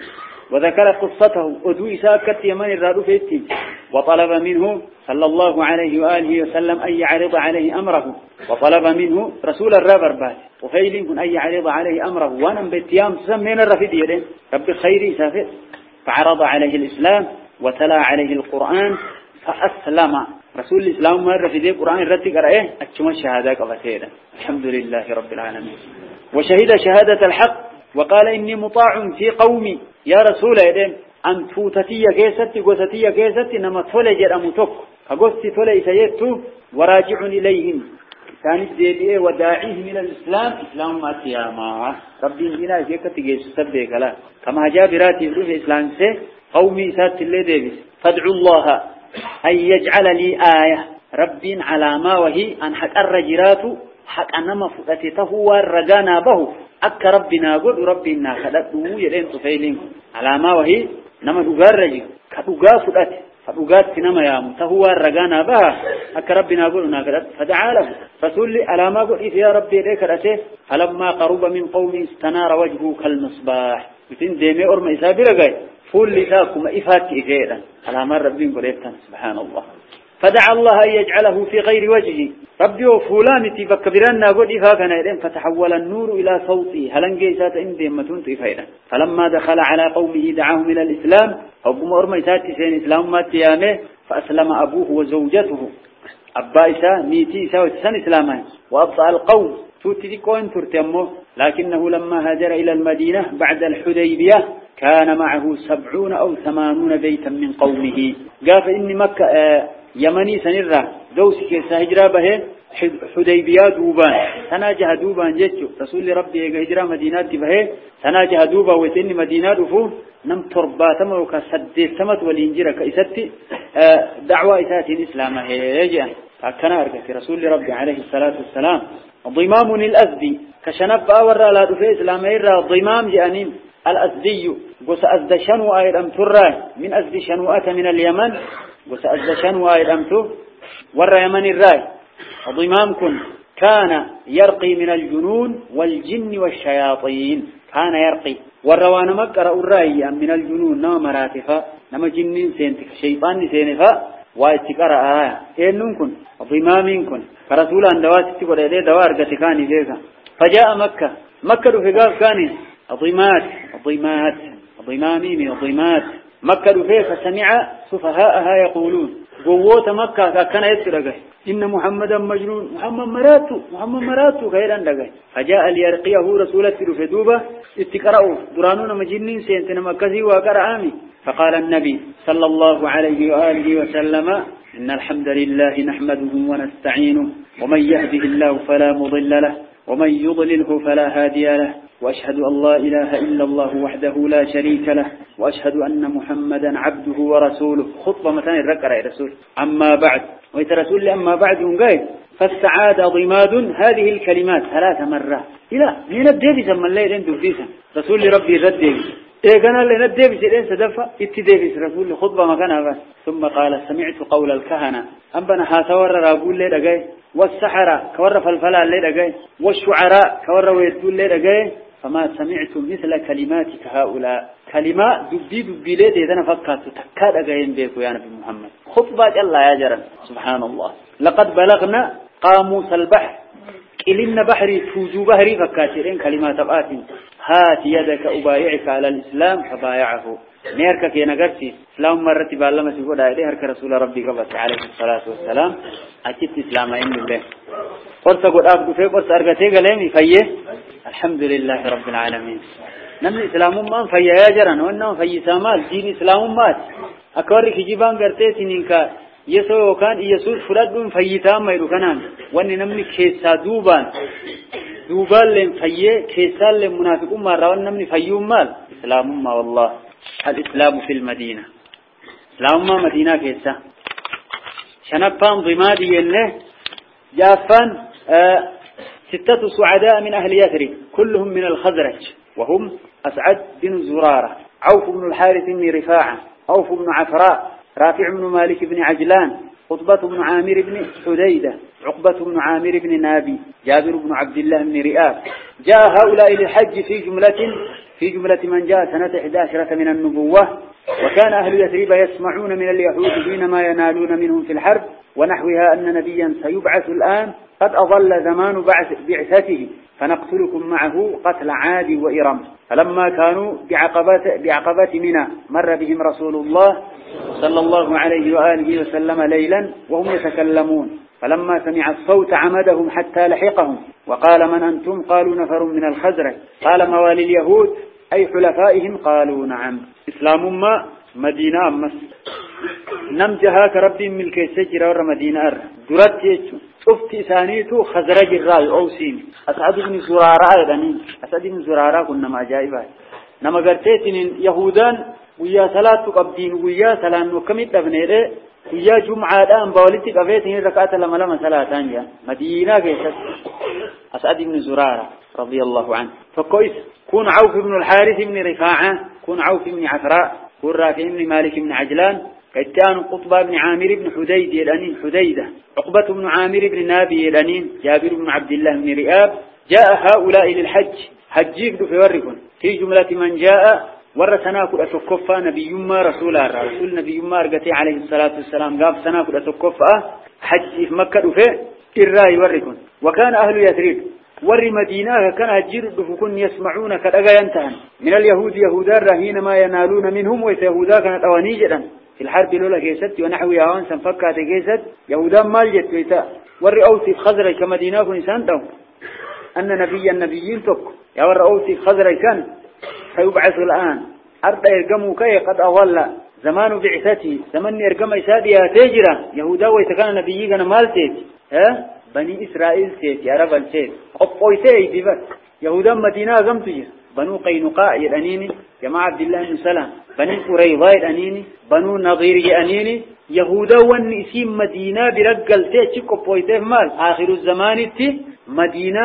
[SPEAKER 1] وذكر قصته أدو إساكت يمن الرادو فيتي وطلب منه صلى الله عليه وآله وسلم أن يعرض عليه أمره وطلب منه رسول الرابر بات وفيل أن يعرض عليه أمره وانا باتيام سمين الرفيد يدين رب خيري سافر فعرض عليه الإسلام وتلا عليه القرآن فأسلم رسول الإسلام مرة في ذي القرآن رتق رأيه أكتم الشهادة قبتيدا الحمد لله رب العالمين وشهد شهادة الحق وقال إني مطاع في قومي يا رسول الله أن توتتي كيستي قوستي كيستي نما تولي جرأمتك فقوستي تولي سيدتو وراجع إليهم كانت ديدئه وداعيه من الإسلام إسلام ما تياما ربي بنا يكتي جيسو سبك لا كما جاء براتي بروح إسلام سي قومي سات اللي ديبس فادعوا الله أن يجعل لي آية رب على ما وهي أن حق الرجرات حق أنما فتته والرجانا به أك ربنا قد ربنا خلقه يدين تفيلين على ما وهي نما دقار رجل كدقا فتته فدقات نما يامو تهو الرجانا به أك ربنا قلنا خلق فدعا له رسول لي على ما قل يا ربي ليك رأسه فلما قرب من قومي استنار وجهه كالمصباح بتن ديمي أرم إسابي رقاي فول لساكم إفات إفيدا على ما ربين قريبتان سبحان الله فدعا الله أن يجعله في غير وجهه ربي وفلان تفكبرنا قد إفاقنا إذن فتحول النور إلى صوتي هلن جيسات إندي متونت إفادا فلما دخل على قومه دعاهم إلى الإسلام حكم أرمى إساتي سين إسلام ما تيامه فأسلم أبوه وزوجته أبا إسا ميتي إسا وتسان إسلامان وأبطأ القوم توتي كون ترتمه لكنه لما هاجر إلى المدينة بعد الحديبية كان معه 70 أو 80 بيتا من قومه قال فإن مكة يمني سنرة دوسك سهجرة به حديبية دوبان سناجه دوبان جيتشو رسول ربي هجرة مدينات به سناجه دوبا ويتين مدينات فوه نم ترباتما وكسدستمت والإنجيرة كإستي دعوة إساتي الإسلام هيجي فكنا أرقى رسول ربي عليه الصلاة والسلام ضمام الأزدي كشنب أورا لا دفع إسلام إرى ضمام جانين الأزدي قس أزد شنو آيد أمتر من أزد شنوات من اليمن قس أزد شنو آيد أمتر ور يمن الراي ضمام كان يرقي من الجنون والجن والشياطين كان يرقي والروان مقرأ الرأي من الجنون نما مراتفا نما جنين سينتك شيطان سينفا واتقرأ آية إنكم ضمامكم فرسول أن دوات تقول إليه دوار قتكاني ذيك فجاء مكة في قاف كان ضمامات مكة فيه فسمع سفهاءها يقولون قوة مكة كان يترقه إن محمدا مجنون محمد مراتو خيرا لقه فجاء ليرقيه رسولة في دوبة اتقرأوا درانون مجنين سينتنا مكزي وقرأ آمي فقال النبي صلى الله عليه وآله وسلم إن الحمد لله نحمده ونستعينه ومن يهده الله فلا مضل له ومن يضلله فلا هادي له وأشهد أن لا إله إلا الله وحده لا شريك له وأشهد أن محمدا عبده ورسوله خطبة مثلا الركرة يا رسول أما بعد ويترسول أما بعد قال فاستعاد ضماد هذه الكلمات 3 مرات إلى من الدبس من الليل عنده فيسا رسول ربي رد إيه كان اللي ندبس إلين سدفع اتدبس رسول خطبة مكانها بس ثم قال سمعت قول الكهنة أنبنا هاتور رابول لي دقاي والسحرة كور فالفلا لي دقاي والشعراء كور ويدول لي دقاي فما سمعت مثل كلماتك هؤلاء كلمات دبي لي إذا نفكرت تكاد دقايين بيكو يا نبي محمد خطبة الله يا جرم سبحان الله لقد بلغنا قاموس البحر إلين بحري توجو بحري فكاترين كلمات أباتي هات يدك أبايعك على الإسلام فبايعه نيرك كي نقرتي إسلام مرتي بالله سيقول عليه هرك رسول ربي قبط عليه الصلاة والسلام أكيد إسلام إنه له قرص قد أبدو فيه قرص أرقتي قليمي فيه الحمد لله رب العالمين نمن إسلام ما فيه ياجرا وأنه فيه سامال دين إسلام مات أكورك جيبان قرتي سنينك يسوع كان يسوع فرد فيتام ما يركنان وأن نمني كيسا دوبان لهم فيه كيسا لهم منافقون ما روان نمني فيهم مال إسلام ما والله الإسلام في المدينة إسلام ما مدينة كيسا شنبان ضمادي له جافان 6 سعداء من أهل يثرب كلهم من الخزرج وهم أسعد بن زرارة عوف بن الحارث بن رفاعة عوف بن عفراء رافع بن مالك بن عجلان قطبة بن عامر بن حديدة عقبة بن عامر بن نابي جابر بن عبد الله بن رئاب جاء هؤلاء للحج في جملة من جاء سنة 11 من النبوة وكان أهل يثرب يسمعون من اليهود حينما ينالون منهم في الحرب ونحوها أن نبيا سيبعث الآن قد أظل زمان بعثته فنقتلكم معه قتل عاد وإرم فلما كانوا بعقبات منى مر بهم رسول الله صلى الله عليه وآله وسلم ليلا وهم يتكلمون فلما سمع الصوت عمدهم حتى لحقهم وقال من أنتم قالوا نفر من الخزرج قال موالي اليهود أي حلفائهم قالوا نعم إسلام ما مدينة أمس نمجها كرب ملك السجر ور مدينة درت يجو شفت ثانيته خزرج الرأي أوسين أسعد بن زرارة أسعد بن زرارة كنا ما جائبا نما قرتين يهودان ويا صلاة قبدين ويا صلاة وكمت أبنيره ويا جمعة دام بولتي قبيتين ركعة لما صلاتان جا مدينة كيست أسعد بن زرارة رضي الله عنه فكويس كون عوف بن الحارث بن رفاعة كون عوف بن عفراء كون رافع بن مالك بن عجلان كان قطبة بن عامر بن حديدة عقبة بن عامر بن نابي الأنين جابر بن عبد الله بن رئاب جاء هؤلاء للحج حجيك في وركن في جملة من جاء ورثناكل أتكفى نبي ما رسول نبي ما أرقتي عليه الصلاة والسلام قال سناكل أتكفى حج في مكة في الرأي وركن وكان أهل يثرب ور مدينة كان أجير دفكون يسمعون كالأغا ينتهن من اليهود يهودا رهين ما ينالون منهم ويسيهودا كانت أواني جدا في الحرب لولا كيست ونحوي أوان سنفكات كيست يهودا مال جت ويتا ور أوسي خزري كمدينة كنسان دو أن النبيين تك يا ور أوسي خزري كان سيبعث الآن أرض يرقموا كي قد أظل زمان بعثته زمن يرقم إسادية تجرى يهودا ويتكان نبيين مال تيج بني إسرائيل تيج يا رب التيج قبوي تيج ببس يهودا مدينة غمتج بنو قينقاع يدأنيني جماعة عبد الله بن سلام بني قريظة يدأنيني بنو نظير يدأنيني يهودا والنسيم مدينة برقل تيج قبوي تيج مال آخر الزمان تي مدينة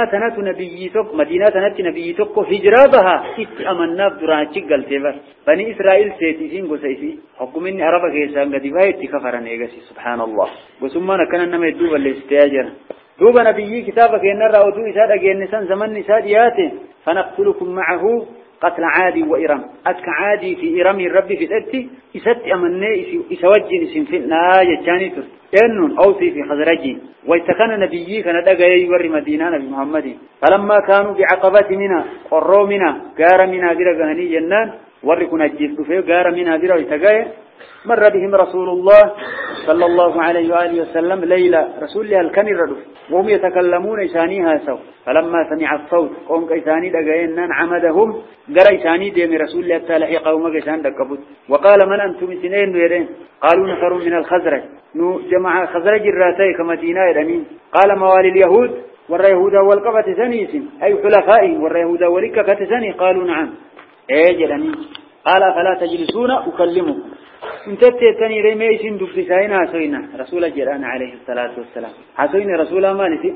[SPEAKER 1] نبيتك هجرابها أمنا بدرانشي قلتبر بني إسرائيل سيتيسين قسيسي حكمين عربة كيسان قدباية تكفرن إيقاسي سبحان الله وثم كان نما يدوب الاستياجر دوب نبيي كتابك إن الرأودو إساد أجي النسان زمن نسادياته فنقتلكم معه قتل عادي وإرم أتك عادي في إرم الرب في الأدتي إسات أمني إسوجين سنفنا يجاني تر إنن أوصي في خزرجين ويتكن نبيي كان دقايا يوري مدينة نبي محمد فلما كانوا بعقبات منا قروا منا قار منا برقهني جنان وركنا الجيب فيه قار منا برقهني مر بهم رسول الله صلى الله عليه وآله وسلم ليلة رسول الله الكني الردف وهم يتكلمون إسانيها سو فلما سمع الصوت قوم إساني دقائنان عمدهم قرأ إساني ديم رسول الله التالحي قوم إسان دقبت وقال من أنتم اثنين ويرين قالوا نفر من الخزرج جمع خزرج الراتي كمدينة الأمين قال موالي اليهود واليهود والقبة سنيس أي حلفائهم واليهود والكبة سني قالوا نعم أجل أمين قال فلا تجلسون أكلمكم انت تتني رميسين دبسين حسوينا رسول جران عليه الصلاة والسلام حسوين رسول مالتي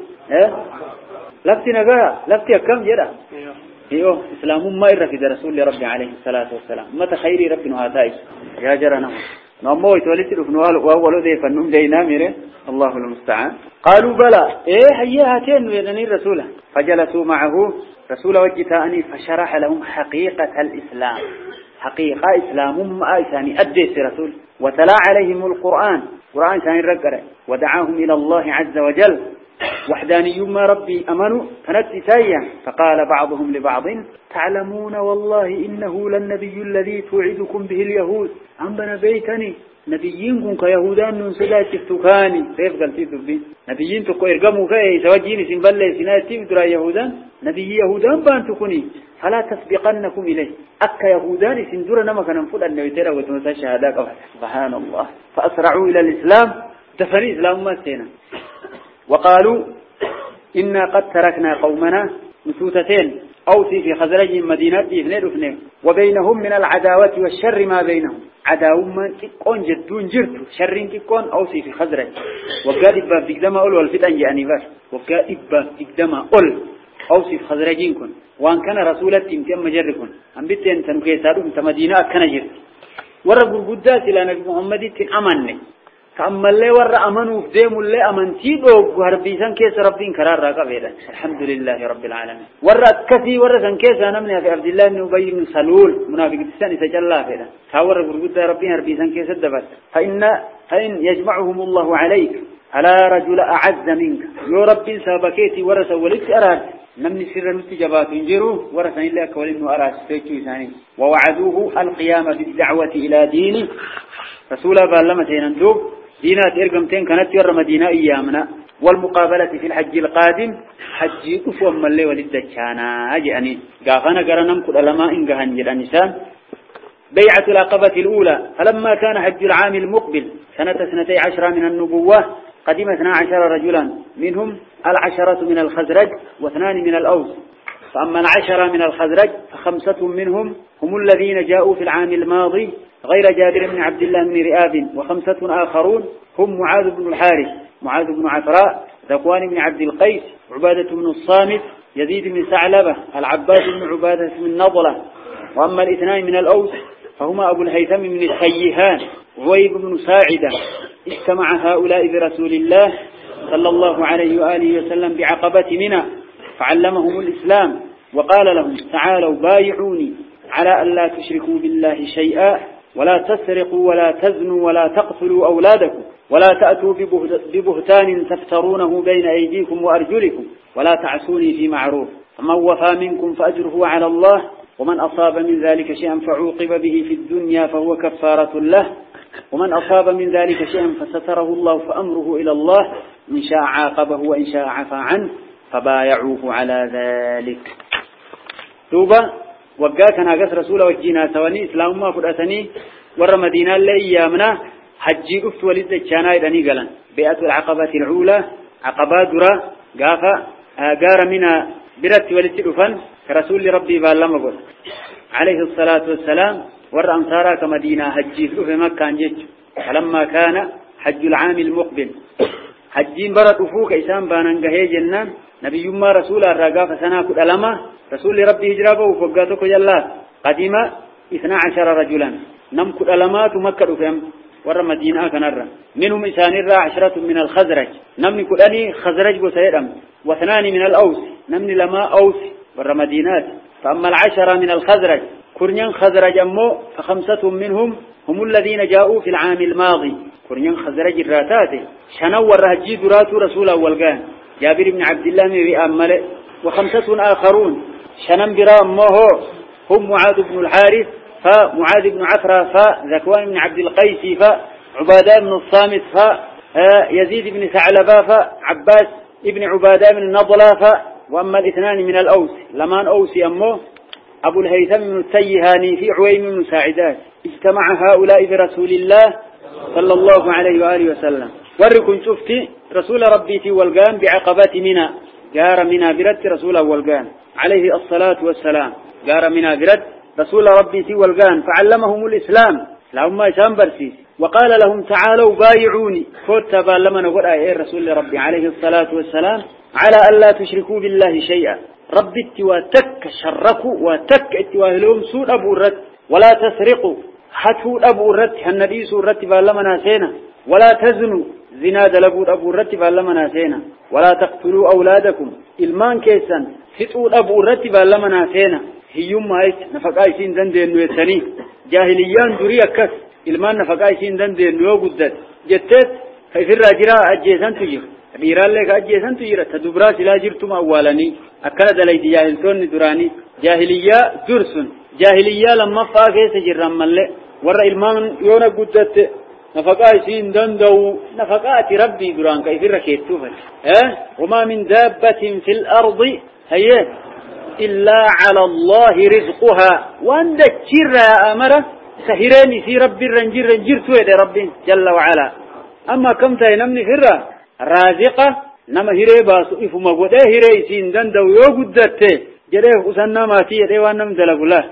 [SPEAKER 1] لفتي نقرأ لفتي أكم جرا ايوه اسلام ما يرفض رسول ربي عليه الصلاة والسلام متى خيري ربي نهاتاي يا جرنا نمو يتولد رفنوال وأولو ذي فنم دينا ميره الله المستعان قالوا بلى ايه هيا هاتين ويدني الرسول فجلسوا معه رسول وجتاني فشرح لهم حقيقة الإسلام حقيقة إسلام ما ثاني أديس رسول وتلا عليهم القرآن ثاني رقرة ودعاهم إلى الله عز وجل وحداني ما ربي أمنوا فنتسايا فقال بعضهم لبعض تعلمون والله إنه للنبي الذي توعدكم به اليهود أنبنا بيتني نبيينكم كيهودان ننسلا تفتكاني كيف قلت تبين نبيين تقو إرقموا كي سواجيني سنبالي سناتي بدرا يهودان نبي يهودان بانتكني فلا تسبقنكم إليه أكا يهودان سندورا نمكا ننفل أن يترى وتنسى شهداء سبحان الله فأسرعوا إلى الإسلام دفني إسلام ما سينا وقالوا إنا قد تركنا قومنا نسوتتين أوصي في خزرج مدينة اثنين وبينهم من العداوة والشر ما بينهم عداوما كون جدون جرت شرين كون أوصي في خزرج وقال إبا في قدما أول والفتن يعني بس وقال إبا في قدما أول أوصي في خزرجين كن وان كان رسولة تمتين مجركن أم بيتين تنكيسارهم تمدينة كان جرت ورقوا القداس إلى نبي محمد أمني كأما اللي ورّ أمنوا فديم اللي أمنتي وهربيسان كيس ربين كرار راقبيدا الحمد لله رب العالمين ورّ كثي ورّ سان كيس أنا في عبد الله بن أبي بن سلول منافق الثاني سجل فيدا فور برجود ربين هربيسان كيس الدبر فإن يجمعهم الله عليك على رجل أعز منك يا رب سابكيتي ورث ولدت أراد نمني سر المستجابات ينجروا ورث إلا كولين أراد فيتشو ثاني ووعدوه القيام بالدعوة إلى دينه رسول الله لما تيندوب دينات إرقمتين كانت ير مدينة أيامنا والمقابلة في الحج القادم حج أفوم من اللي ولد كانا أجئني قافنا قرنم كل ألماء إنقهن النساء بيعة العقبة الأولى فلما كان حج العام المقبل سنة 12 من النبوة قدم 12 رجلا منهم 10 من الخزرج و2 من الأوس فأما 10 من الخزرج ف5 منهم هم الذين جاءوا في العام الماضي غير جابر بن عبد الله بن رئاب و5 آخرون هم معاذ بن الحارث معاذ بن عفراء ذكوان بن عبد القيس عبادة بن الصامت يزيد بن ثعلبة العباس بن عبادة بن نضلة وأما 2 من الأوس فهما أبو الهيثم بن الخيهان عويب بن ساعدة اجتمع هؤلاء برسول الله صلى الله عليه وآله وسلم بعقبة منى فعلمهم الإسلام وقال لهم تعالوا بايعوني على أن لا تشركوا بالله شيئا ولا تسرقوا ولا تزنوا ولا تقتلوا أولادكم ولا تأتوا ببهتان تفترونه بين أيديكم وأرجلكم ولا تعصوني في معروف فمن وفى منكم فأجره على الله ومن أصاب من ذلك شيئا فعوقب به في الدنيا فهو كفارة له ومن أصاب من ذلك شيئا فستره الله فأمره إلى الله إن شاء عاقبه وإن شاء عفى عنه فبايعوه على ذلك توبة وقاك ناقص رسول وجينا سواني إسلام ما فرأتني ور مدينة اللي إيامنا حجي قفت ولد الشاناي داني قلن بيئة العقبة العولى عقبات درا قافة قار منا برت ولد الأفن كرسول ربي بالله قل عليه الصلاة والسلام ور أمسارا كمدينة حجي في مكة جج فلما كان حج العام المقبل حجين برد أفوك إسان باننقهي جنان نبي ما رسول الرقافة سناكد ألمه رسول ربي هجرابه وفقاتك جلال قدم 12 رجلا نمكد ألمات مكة فهم ور مدينة كنرى منهم إسان 10 من الخزرج نمني كدني خزرج وسيدم و2 من الأوس نمني لما أوس ور مدينات فأما 10 من الخزرج كرنيان خزرج أمو ف5 منهم هم الذين جاءوا في العام الماضي كرنيان خزرج الراتات شنو ورهجي دراتو رسول أولقان جابر بن عبد الله من رئام ملئ و5 آخرون شنن برام موهو هم معاذ بن الحارث فمعاذ بن عفرة فذكوان بن عبد القيس فعبادة بن الصامت فيزيد بن ثعلبة فعباس ابن عبادة بن النضلة وأما 2 من الأوس لمان أوسي أمه أبو الهيثم بن التيهاني في عويم بن ساعدات اجتمع هؤلاء برسول الله صلى الله عليه وآله وسلم وركن شفتي رسول ربي في والقان بعقبات منى جار منى برد رسول والقان عليه الصلاة والسلام جار منى برد رسول ربي في والقان فعلمهم الإسلام لهم ما شام برسيس وقال لهم تعالوا بايعوني كتب لما نقول رسول ربي عليه الصلاة والسلام على أن لا تشركوا بالله شيئا ربي اتواتك شركوا واتك اتوالهم سوء أبو الرد ولا تسرقوا حتو أبو الرد النبي سوء الرد فاللمنا سينا ولا تزنوا زنا دلبوا أبو الرد فاللمنا سينا ولا تقتلوا أولادكم إلمان كيسا فتو أبو الرد فاللمنا سينا هيوم هايت نفقايسين دندين ويتني جاهليان دري أكس إلمان نفقايسين دندين ويقدد جتت كيف الراجراء أجيسان تجير بيران لك أجيسان تجير تدبرا سلا جرتم أولاني أكلا دليت جاهلتون دراني جاهلية درسن جاهلية لما فاكيس جرام ملئ ور إلمان يونا قدت نفقايسين دندو نفقات ربي دران كيف الركيتو وما من دابة في الأرض هي إلا على الله رزقها وأن تشير يا أمرة سهراني في ربي رنجر تويد ربي جل وعلا أما كم تينمني فرة رازقة نما هيري باسو إفما قد هيري سين دندو يوغدت جريه أسنى ما تيه وانم دلقوا له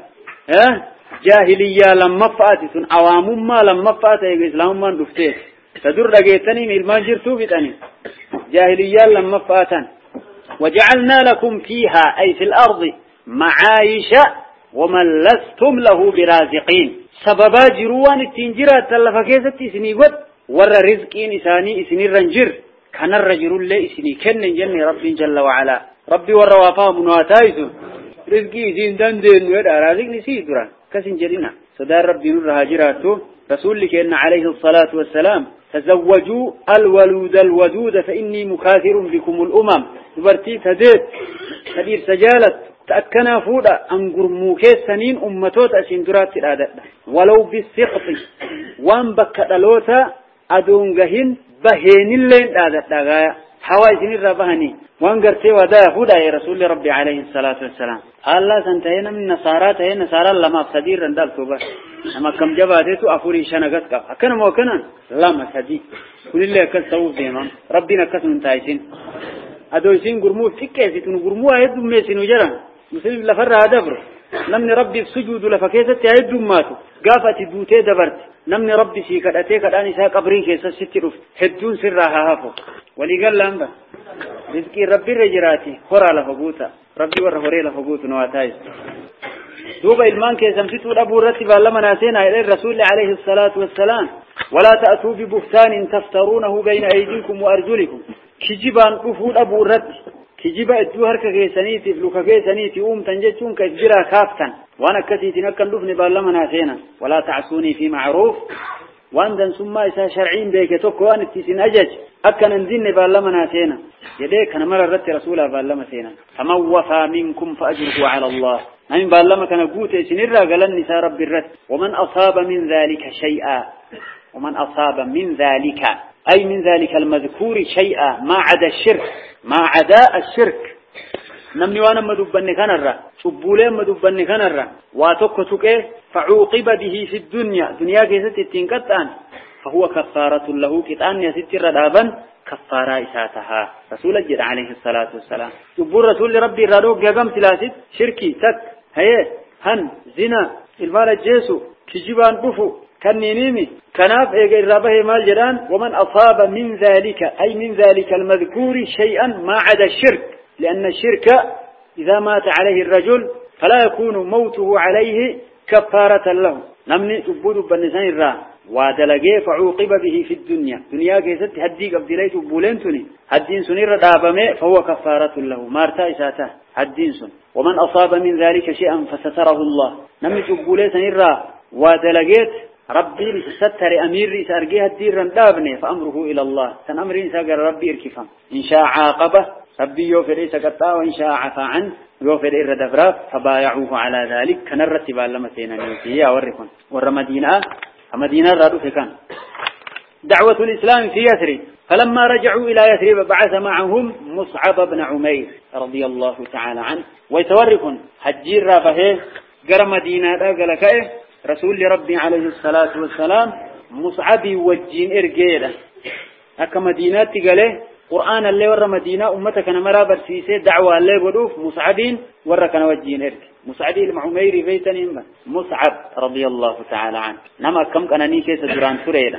[SPEAKER 1] جاهلية لما فاتسون عوام ما لما فاتي إسلام ما دفته تدر رقيتني ميرمان جرتو بتاني جاهلية لما فاتن وجعلنا لكم فيها أي في الأرض معايش ومن لستم له برازقين سببا جروان التنجرات تلفكيسة تسنيقود ور رزقين إساني إسني الرنجر كان الرجل اللي إسني كن جن ربي جل وعلا ربي ور وافاه منواتايزو رزقي إسين دندن ويدا رزق نسيدرا كسن جرينا صدار ربي نور هاجراته رسول لك إن عليه الصلاة والسلام تزوجوا الولود الودود فإني مكاثر بكم الأمم دبرتي تديت تدير سجالت تأكنا فودا أنقر موكي سنين أمتوت أسندرات الأداء ولو بالسقط وان بكتلوتا أدونغهن بهين اللين الأداء دغايا حوايزين الربهني وان قرتي ودا فودا يا رسول ربي عليه الصلاة والسلام الله سنتهينا من نصارات هي نصارى لما بصدير رندال توبا أما كم جبادتو أفوري شنقت قف أكنا موكنا لما سدي كل اللي أكل سوف ديما ربنا كسم تايسين أدوسين قرمو فكيسي تنو قرمو هيدو ميسين وجرا مسلم لفر هذا بر نمني ربي السجود لفكيسة هيدو ماتو قافت دوتي دبرت نمني ربي سيكت أتيكت أني ساق أبرين كيسة سترف هدون سرها هافو ولي قال لهم رزقي ربي رجراتي خورا لفقوتا ربي ورهوري لفقوت نواتايز دوبا إلمان كيسم ستو أبو رتب لما ناسينا إلى الرسول عليه الصلاة والسلام ولا تأتوا ببهتان تفترونه بين أيديكم وأرجلكم كجبان أفود أبو رتب كجبا الدوهر كيسانيتي فلوكا كيسانيتي تنجتون كجبرا كافتا وانا كثيتي نكن دفني لما ناسينا ولا تعصوني في معروف وأن ثم إسا شرعين بيك توكو أن تسين أجج أكن انزين لما ناسينا يديك أنا مرة رت رسوله لما سينا فمن وفى منكم فأجره على الله أمين بالله كان قوت سنرى قال النساء رب الرد ومن أصاب من ذلك شيئا ومن أصاب من ذلك أي من ذلك المذكور شيئا ما عدا الشرك ما عدا الشرك نمني وانا مدبني كنرى شبولين مدبني كنرى واتوكتك فعوقب به في الدنيا دنيا كيست تنكتان فهو كفارة له كتان يستر دابا كفارة إساتها رسول الجد عليه الصلاة والسلام شبول رسول ربي رادوك يقام سلاسد شركي تك هي هن زنا المال الجيسو كجبان بفو كنينيمي كناف إيجا الرابه مال جران ومن أصاب من ذلك أي من ذلك المذكور شيئا ما عدا الشرك لأن الشرك إذا مات عليه الرجل فلا يكون موته عليه كفارة له نمني تبود بالنسان الرا ودلقيه فعوقب به في الدنيا دنيا كيست هديك أبدلي تبولنتني هدين سنير دابمي فهو كفارة له مارتا إساته هدين سن ومن أصاب من ذلك شيئا فستره الله نمني تبولي سنير ودلقيت ربي ستر أمير سأرقيه الدير دابني فأمره إلى الله سنأمر سأقر ربي إركفا إن شاء عاقبه ربي يوفر سكتا وإن شاء عفا عنه يوفر إردفراف فبايعوه على ذلك كنرتب لما سينا نيوكيا وركن والرمدينة مدينة رادو كان دعوة الإسلام في يثرب فلما رجعوا إلى يثرب بعث معهم مصعب بن عمير رضي الله تعالى عنه ويتوركن حجير رابه قرى مدينة قالك رسول ربي عليه الصلاة والسلام مصعب وجين إرقيلة أكا مدينة قاله قرآن اللي ورى مدينة أمتك نمرا برسيسي دعوة اللي بدوف مصعبين ورى كان وجين إرق مصعب المعميري بيتنين مصعب رضي الله تعالى عنه نما كم كان نيكي سدران فريلا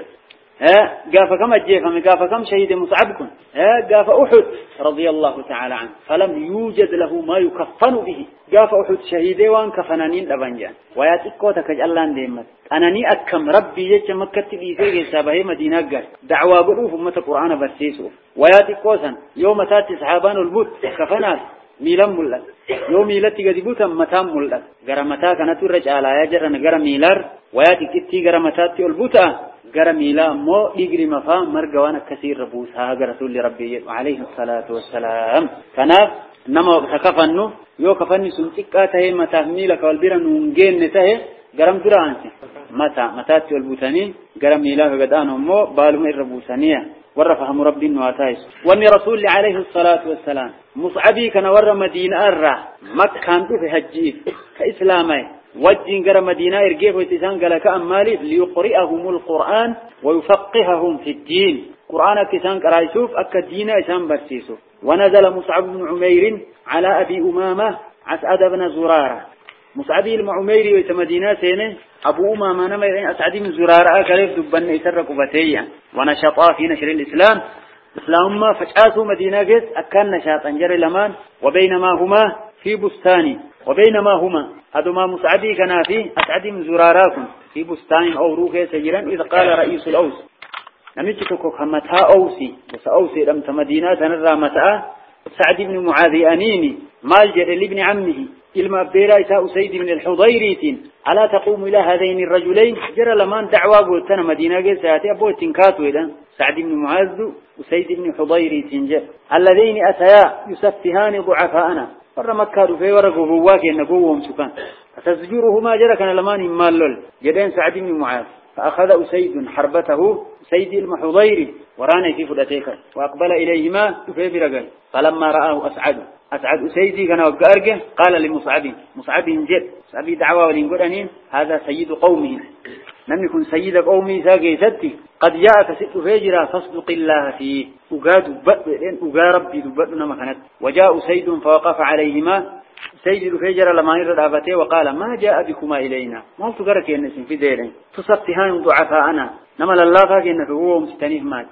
[SPEAKER 1] قاف كم الجيفة قاف كم شهيد مصعبكم قاف أحد رضي الله تعالى عنه فلم يوجد له ما يكفن به قاف أحد شهيدي وان كفنانين لبنجان وياتيكوتك جلان ديمت أنني أكم ربي يجي مكة بيسيري سابه مدينة قال دعوة بروف أمة القرآن برسيسو وياتيكوسا يوم تاتي صحابان البوت كفنات ميلان ملا يوم ميلتي قد بوتا متام ملا قرى متا كانت الرجال يجر قرى ميلار وياتيكتي قرى متاتي البوتا قرى ميلا مو يقري مفام مرقوانا كثير ربوسها قرى رسول ربي عليه الصلاة والسلام كناف نما تكفنو يو كفني سنتكا تهي متا ميلا كوالبيرا نونجين نتهي قرم درانسي متاتي البوتاني قرى ميلا فقدانهم مو بالهم الربوسانية ورفهم ربي نواتايس واني رسول عليه الصلاة والسلام مصعبي كان ور مدينة الرا مكان في هجيف كإسلامي وجين قرى مدينة إرقيف ويتسان قال كأمالي ليقرئهم القرآن ويفقههم في الدين قرآن كسان قرأيسوف أكا الدين إسان برسيسوف ونزل مصعب بن عمير على أبي أمامة أسعد بن زرارة مصعب المعميري ويتمدينة سينه أبو أمامة نميرين أسعد بن زرارة كليف دبن يسرق بتيا ونشطا في نشر الإسلام إسلام فجأته مدينة قس أكان نشاطا جري لمان وبينما هما في بستان وبينما هما هذا مصعبي كان فيه أسعد من زراراكم في بستان أو روكي سجرا إذ قال رئيس الأوس نمشيتك كمتها أوسي بس أوسي لم تمدينات نرى متى سعد بن معاذ أنيني مال جد لابن عمه إلما أبديلا إساء سيد من الحضيريت ألا تقوم إلى هذين الرجلين جرى لمان دعوة بولتنا مدينة سياتي أبو تنكاتوا إذا سعد بن معاذ وسيد بن حضيريت اللذين أتيا يسفهان ضعفاءنا فرمكادوا في ورقوا بواكي أنقوهم سكان فتزجرهما جرى كان لمان مال لول جدين سعد بن معاذ فأخذ أسيد حربته سيد المحضيري وراني في فلتيك وأقبل إليهما في برقل فلما رآه أسعد أسيدي كان وقارقه قال لمصعب مصعب جد سأبي دعوة ولنقول هذا سيد قومه لم يكن سيد قومي ساقي ستي قد جاءك ست فجرا فاصدق الله فيه أقارب دبتنا مكانت وجاء سيد فوقف عليهما سيد الفجر لما يرد أبته وقال ما جاء بكما إلينا ما تقرك النسم في ديرين تصفتهان ضعفاءنا نمل الله فاك إنه هو مستنيه مات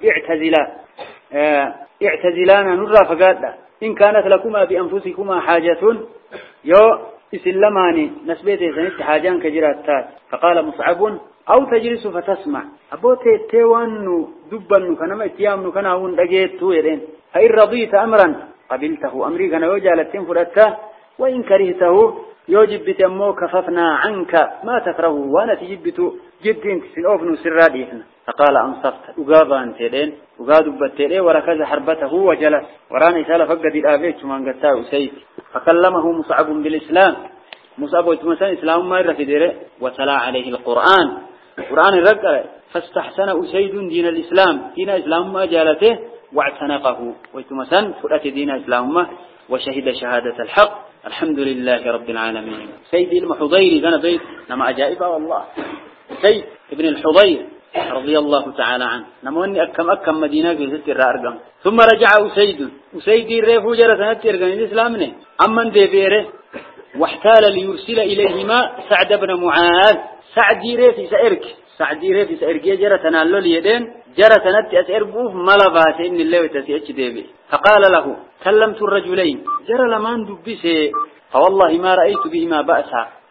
[SPEAKER 1] اعتزلانا نرى فقال إن كانت لكما بأنفسكما حاجة يو إسلاماني نسبته سنت حاجان كجرات فقال مصعب أو تجلس فتسمع أبوتي تيوان دبا كنما اتيام كناون دقيت ويرين فإن رضيت أمرا قبلته أمري كان وجالتين فرأتا وإن كرهته يوجب بتمو كففنا عنك ما تكره وانا تجبت جد سنوفن سراديهن فقال أنصفت أقابان تيرين أقادب تيرين وركز حربته وجلس وراني سال فقد الآبيت من قتاه سيف فكلمه مصعب بالإسلام مصعب ويتمسان إسلام ما يرى في ديره وتلا عليه القرآن الرقل فاستحسن أسيد دين الإسلام دين إسلام ما جالته واعتنقه ويتمسان فرأت دين إسلام وشهد شهادة الحق الحمد لله رب العالمين سيد المحضيري كان بيت نما أجائبه والله سيد ابن الحضير رضي الله تعالى عنه نموني أكم مدينة في ست الرأرقم ثم رجع أسيدي الريفو جرى سنة إرقم الإسلام أمن ديبيره واحتال ليرسل إليهما سعد بن معاذ سعدي ريفي سأرك جرى تنالو اليدين جرى تنتي أسأربوه ملباس إن الله وتسيئتش ديبي فقال له كلمت الرجلين جرى لمان دبسي فوالله ما رأيت بهما بأسا